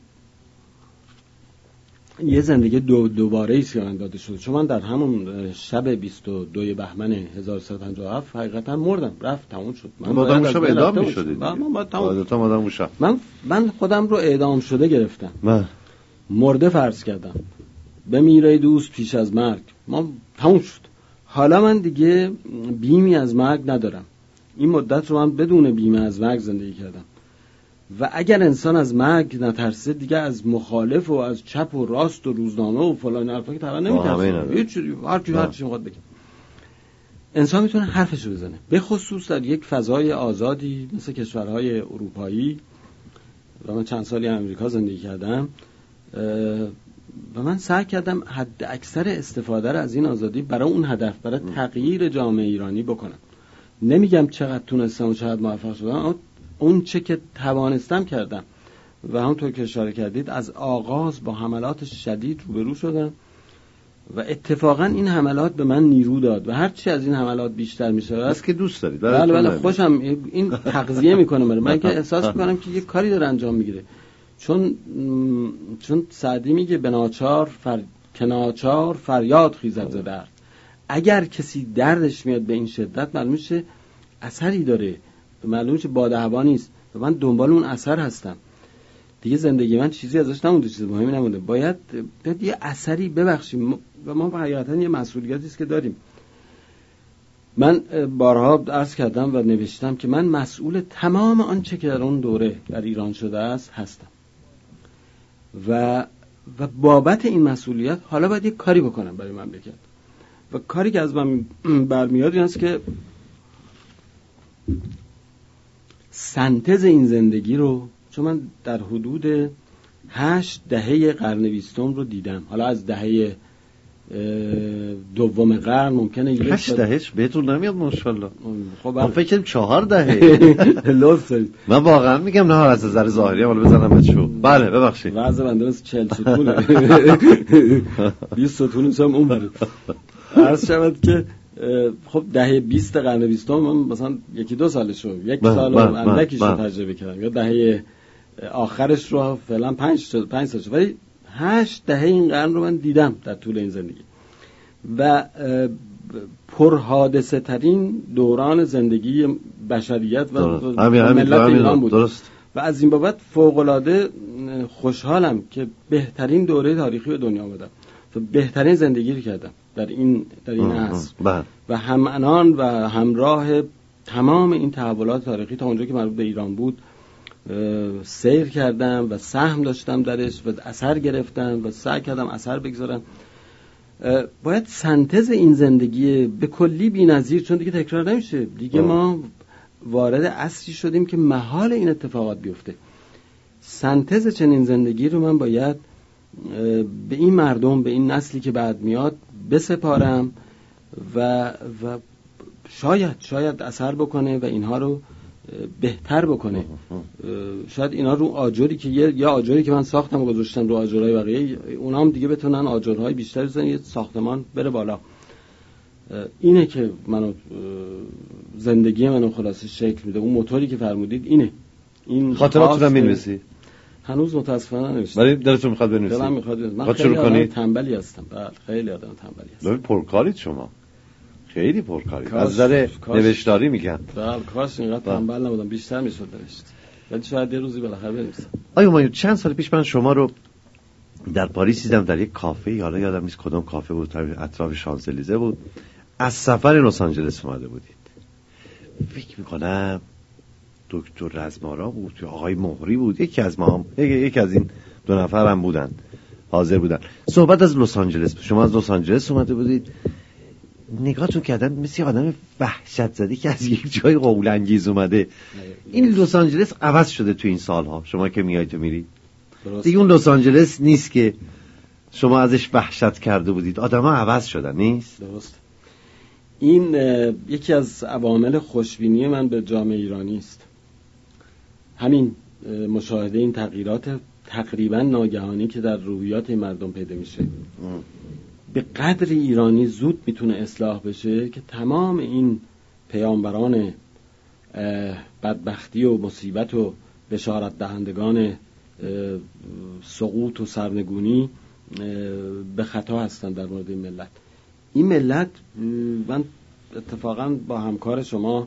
یه زندگی دو دوباره ایست که من داده شد، چون من در همون شب بیست و دوم بهمن هزار و سیصد و پنجاه و هفت حقیقتا مردم، رفت تموم شد. من آدم شب اعدام می‌شدید. من آدم شب من من خودم رو اعدام شده گرفتم. من مرده فرض کردم. بمیره دوست پیش از مرگ. ما تموم شد. حالا من دیگه بیمی از مرگ ندارم. این مدت رو من بدون بیمه از مرگ زندگی کردم. و اگر انسان از مرگ نترسه دیگه از مخالف و از چپ و راست و روزنامه و فلان حرفا که طبعا نمیترسه. هیچ چیزی هر کی هر چی میخواد بگه. انسان میتونه حرفش رو بزنه. به خصوص در یک فضای آزادی مثل کشورهای اروپایی و من چند سالی امریکا زندگی کردم و من سعی کردم حد اکثر استفاده رو از این آزادی برای اون هدف، برای تغییر جامعه ایرانی بکنم. نمیگم چقدر تونستم و چقدر موفق شدم، اما اون چه که توانستم کردم و همونطور که اشاره کردید از آغاز با حملات شدید روبرو شدم و اتفاقا این حملات به من نیرو داد و هر چی از این حملات بیشتر میشه بس که دوست دارید. بله بله خوشم این تغذیه میکنه من من که احساس میکنم که یه کاری داره انجام میگیره. چون چون سعدی میگه بناچار فر... کناچار فریاد خیزد ز درد. اگر کسی دردش میاد به این شدت معلوم میشه اثری داره، معلوم میشه باد هوا نیست و من دنبال اون اثر هستم. دیگه زندگی من چیزی ازش نمونده، چیز مهمی نمونده. باید یه اثری ببخشیم و ما حقیقتا یه مسئولیتی است که داریم. من بارها عرض کردم و نوشتم که من مسئول تمام آنچه که در اون دوره در ایران شده است هستم و و بابت این مسئولیت حالا باید یک کاری بکنم برای مملکت و کاری که از من برمیاد این است که سنتز این زندگی رو، چون من در حدود هشت دهه قرن بیستم رو دیدم، حالا از دهه دوم قرن ممکنه هشت دههش بهتون نمیاد ماشاءالله. خب من فکر کنم چهار دهه. لطف دارید. من واقعا میگم نه از نظر ظاهری حالا بزنم بچو. بله ببخشید. وضع بنده مثل چهل ستونه. بیست ستون هم اون بره. عرض شود که خب دهه بیست قرن بیستم من مثلا یکی دو سالشو یک سال و اندکیشو تجربه کردم یا دهه آخرش رو فعلا پنج پنج سالشو، ولی هشت دهه این قرن رو من دیدم در طول این زندگی و پرحادثه ترین دوران زندگی بشریت و ملت ایران بود. درست. و از این بابت فوق‌العاده خوشحالم که بهترین دوره تاریخی به دنیا آمدم و بهترین زندگی رو کردم. در این در این عصر بله. و همعنان و همراه تمام این تحولات تاریخی تا اونجا که مربوط به ایران بود سیر کردم و سهم داشتم درش و اثر گرفتم و سعی کردم اثر بگذارم. باید سنتز این زندگی به کلی بی‌نظیر، چون دیگه تکرار نمیشه دیگه، ما وارد عصری شدیم که محال این اتفاقات بیفته. سنتز چنین زندگی رو من باید به این مردم، به این نسلی که بعد میاد بسپارم و و شاید شاید اثر بکنه و اینها رو بهتر بکنه. شاید اینا رو آجری که یه یا آجری که من ساختم و گذاشتم رو آجرهای بقیه، اونا هم دیگه بتونن آجرهای بیشتر بزنن، یه ساختمان بره بالا. اینه که منو زندگی منو خلاصه شکل میده. اون موتوری که فرمودید اینه. این خاطراتتون هم می‌نویسی؟ هنوز متاسفانه نوشتم. ولی دلتون میخواد بنویسید؟ دلم میخواد. من خیلی آدم تنبلی هستم. بله خیلی آدم تنبلی هستم. ببین پرکارید شما. خیلی پرکارید. از نظر نوشتاری میگن. بله کاش اینقدر تنبل نبودم، بیشتر میشد نوشت. ولی شاید یه روزی بالاخره بنویسم. آیا ما چند سال پیش من شما رو در پاریس دیدم در یک کافه، حالا یادم نیست کدوم کافه بود، اطراف شانزلیزه بود. از سفر لس آنجلس اومده بودید. فکر میکنم دکتر رزمارا بود یا آقای مهری بود، یکی از ما هم یکی از این دو نفر هم بودن، حاضر بودن. صحبت از لس آنجلس، شما از لس آنجلس اومده بودید. نگاهتون کردن مثل آدم وحشت زده که از یک جای غول انگیز اومده. این لس آنجلس عوض شده تو این سالها، شما که میایید تو میرید دیگه اون لس آنجلس نیست که شما ازش وحشت کرده بودید. آدم‌ها عوض شدن، نیست؟ درست. این یکی از عوامل خوشبینی من به جامعه ایرانی است. همین مشاهده این تغییرات تقریبا ناگهانی که در روحیات این مردم پیدا میشه. به قدر ایرانی زود میتونه اصلاح بشه که تمام این پیامبران بدبختی و مصیبت و بشارت دهندگان سقوط و سرنگونی به خطا هستن در مورد این ملت. این ملت، من اتفاقا با همکار شما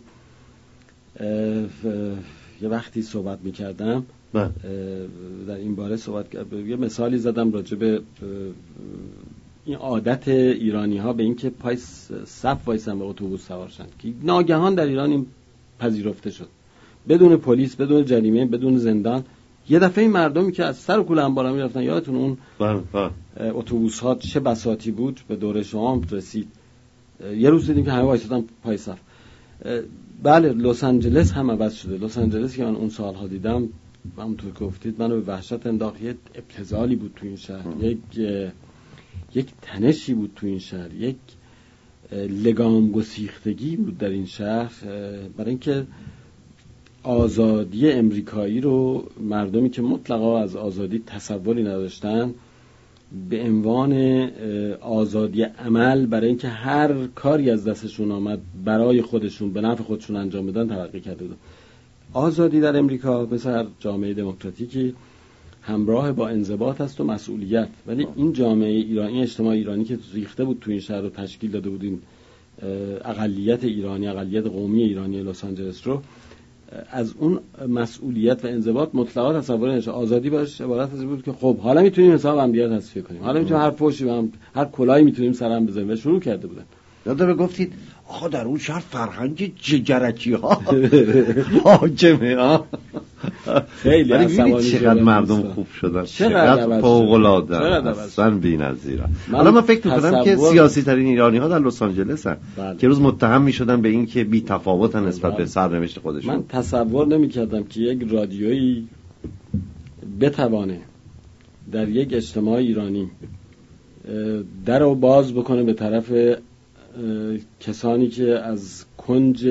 یه وقتی صحبت میکردم در این باره صحبت کردم، یه مثالی زدم راجع به این عادت ایرانی ها به این که پای صف وایسن به اتوبوس سوار شن که ناگهان در ایران این پذیرفته شد، بدون پلیس، بدون جریمه، بدون زندان. یه دفعه این مردمی که از سر و کوله انبارا میرفتن، یادتون اون اتوبوس ها چه بساطی بود، به دوره شما رسید. یه روز دیدیم که همه وایسادن پای صف. بله لس آنجلس هم عوض شده. لس آنجلس که من اون سالها دیدم، همونطور که گفتید منو به وحشت انداخت. یه ابتذالی بود تو این شهر، یک یک تنشی بود تو این شهر، یک لگام گسیختگی بود در این شهر، برای اینکه آزادی امریکایی رو مردمی که مطلقا از آزادی تصوری نداشتن به عنوان آزادی عمل برای اینکه هر کاری از دستشون آمد برای خودشون به نفع خودشون انجام بدن تلقی کرده بود. آزادی در امریکا مثل هر جامعه دموکراتیکی همراه با انضباط است و مسئولیت، ولی این جامعه ایرانی، اجتماع ایرانی که ریخته بود تو این شهر رو تشکیل داده بود، این اقلیت ایرانی، اقلیت قومی ایرانی لس آنجلس رو، از اون مسئولیت و انضباط مطلقا تصور نشه. آزادی باش عبارت از این بود که خب حالا میتونیم حساب هم دیگه تصفیه کنیم، حالا میتونیم هر فوشی هم هر کلاهی میتونیم سرم بزنیم و شروع کرده بودن. یادم گفتید آخه در اون شهر فرهنگ جگرکی ها حاکمه ها. خیلی عصبانی چقدر مردم خوب شدن، چقدر فوق‌العاده اصلا بی‌نظیره. حالا من فکر می‌کنم که سیاسی ترین ایرانی ها در لس آنجلس هستن که روز متهم می‌شدن به این که بی تفاوتن نسبت به سرنوشت خودشون. من تصور نمی‌کردم که یک رادیویی بتوانه در یک اجتماع ایرانی درو باز بکنه به طرف کسانی که از کنج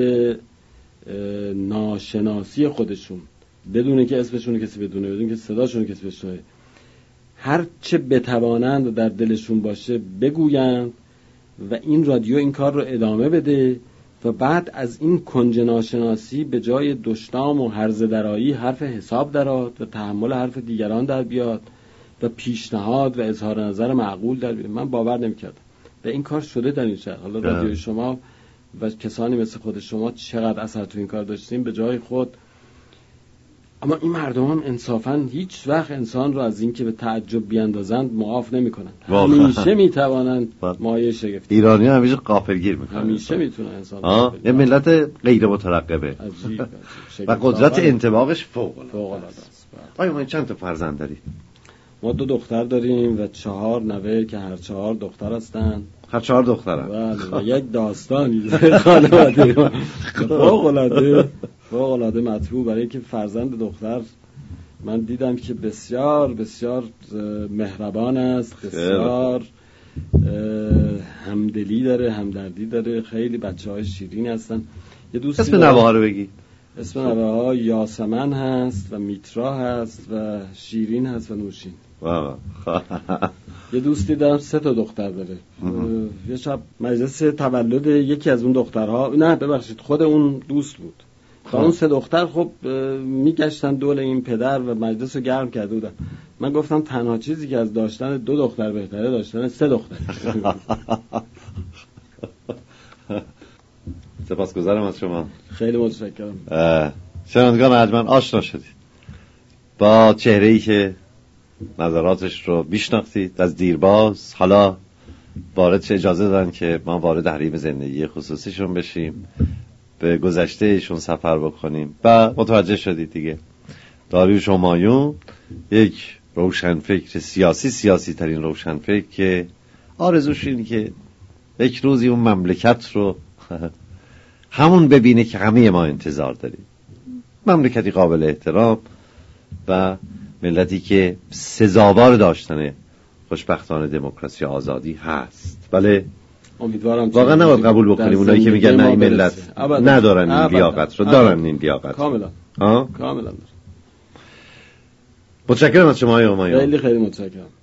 ناشناسی خودشون، بدون که اسمشون کسی بدونه، بدون که صداشون کسی بشنوه، هر چه بتوانند و در دلشون باشه بگویند و این رادیو این کار رو ادامه بده و بعد از این کنج ناشناسی به جای دشنام و هرزه درایی حرف حساب درآد و تحمل حرف دیگران در بیاد و پیشنهاد و اظهار نظر معقول در بیاد. من باور نمی‌کردم و این کار شده در این شهر. حالا رادیوی شما و کسانی مثل خود شما چقدر اثر تو این کار داشتیم. به جای خود اما این مردمان انصافا هیچ وقت انسان رو از این که به تعجب بیاندازند معاف نمی کنند. همیشه می توانند مایه شگفتی. ایرانی ها همیشه غافلگیر میکنن، همیشه میتونه انسان ها، یه ملت غیر مترقبه عجیب عجیب. و قدرت انطباقش فوق العاده است. آیا ما چند تا فرزند دارید؟ ما دو دختر داریم و چهار نوه که هر چهار دختر هستند. هر چهار دخترن. بله و یک داستانی داره خانواده ما فوق العاده فوق العاده مطلوب، برای که فرزند دختر من دیدم که بسیار بسیار مهربان است، بسیار همدلی داره، همدردی داره، خیلی بچه‌های شیرین هستن. یه دوستی اسم نوه‌ها رو بگی. اسم نوه‌ها یاسمن هست و میترا هست و شیرین هست و نوشین. واو. یه دوستی دارم سه تا دختر داره. یه شب مجلس تولد یکی از اون دخترها، نه ببخشید خود اون دوست بود، و اون سه دختر خب میگشتن دور این پدر و مجلس رو گرم کرده بودن. من گفتم تنها چیزی که از داشتن دو دختر بهتره داشتن سه دختر. سپاسگزارم از شما. خیلی متشکرم. شنوندگان ارجمند، آشنا شدید با چهره‌ای که نظراتش رو میشناختید از دیرباز. حالا وارد چه اجازه دادن که ما وارد حریم زندگی خصوصیشون بشیم، به گذشته ایشون سفر بکنیم و متوجه شدید دیگه داریوش همایون یک روشنفکر سیاسی، سیاسی ترین روشنفکر که آرزوش اینه که یک روزی اون مملکت رو همون ببینه که همه ما انتظار داریم، مملکتی قابل احترام و ملتی که سزاوار داشتن خوشبختانه دموکراسی آزادی هست. بله امیدوارم واقعا نباید قبول بکنیم اونایی که میگن نه این ملت ندارن این لیاقت رو. دارن این لیاقت کاملا ها کاملا. متشکرم از شما آقای همایون. خیلی خیلی متشکرم.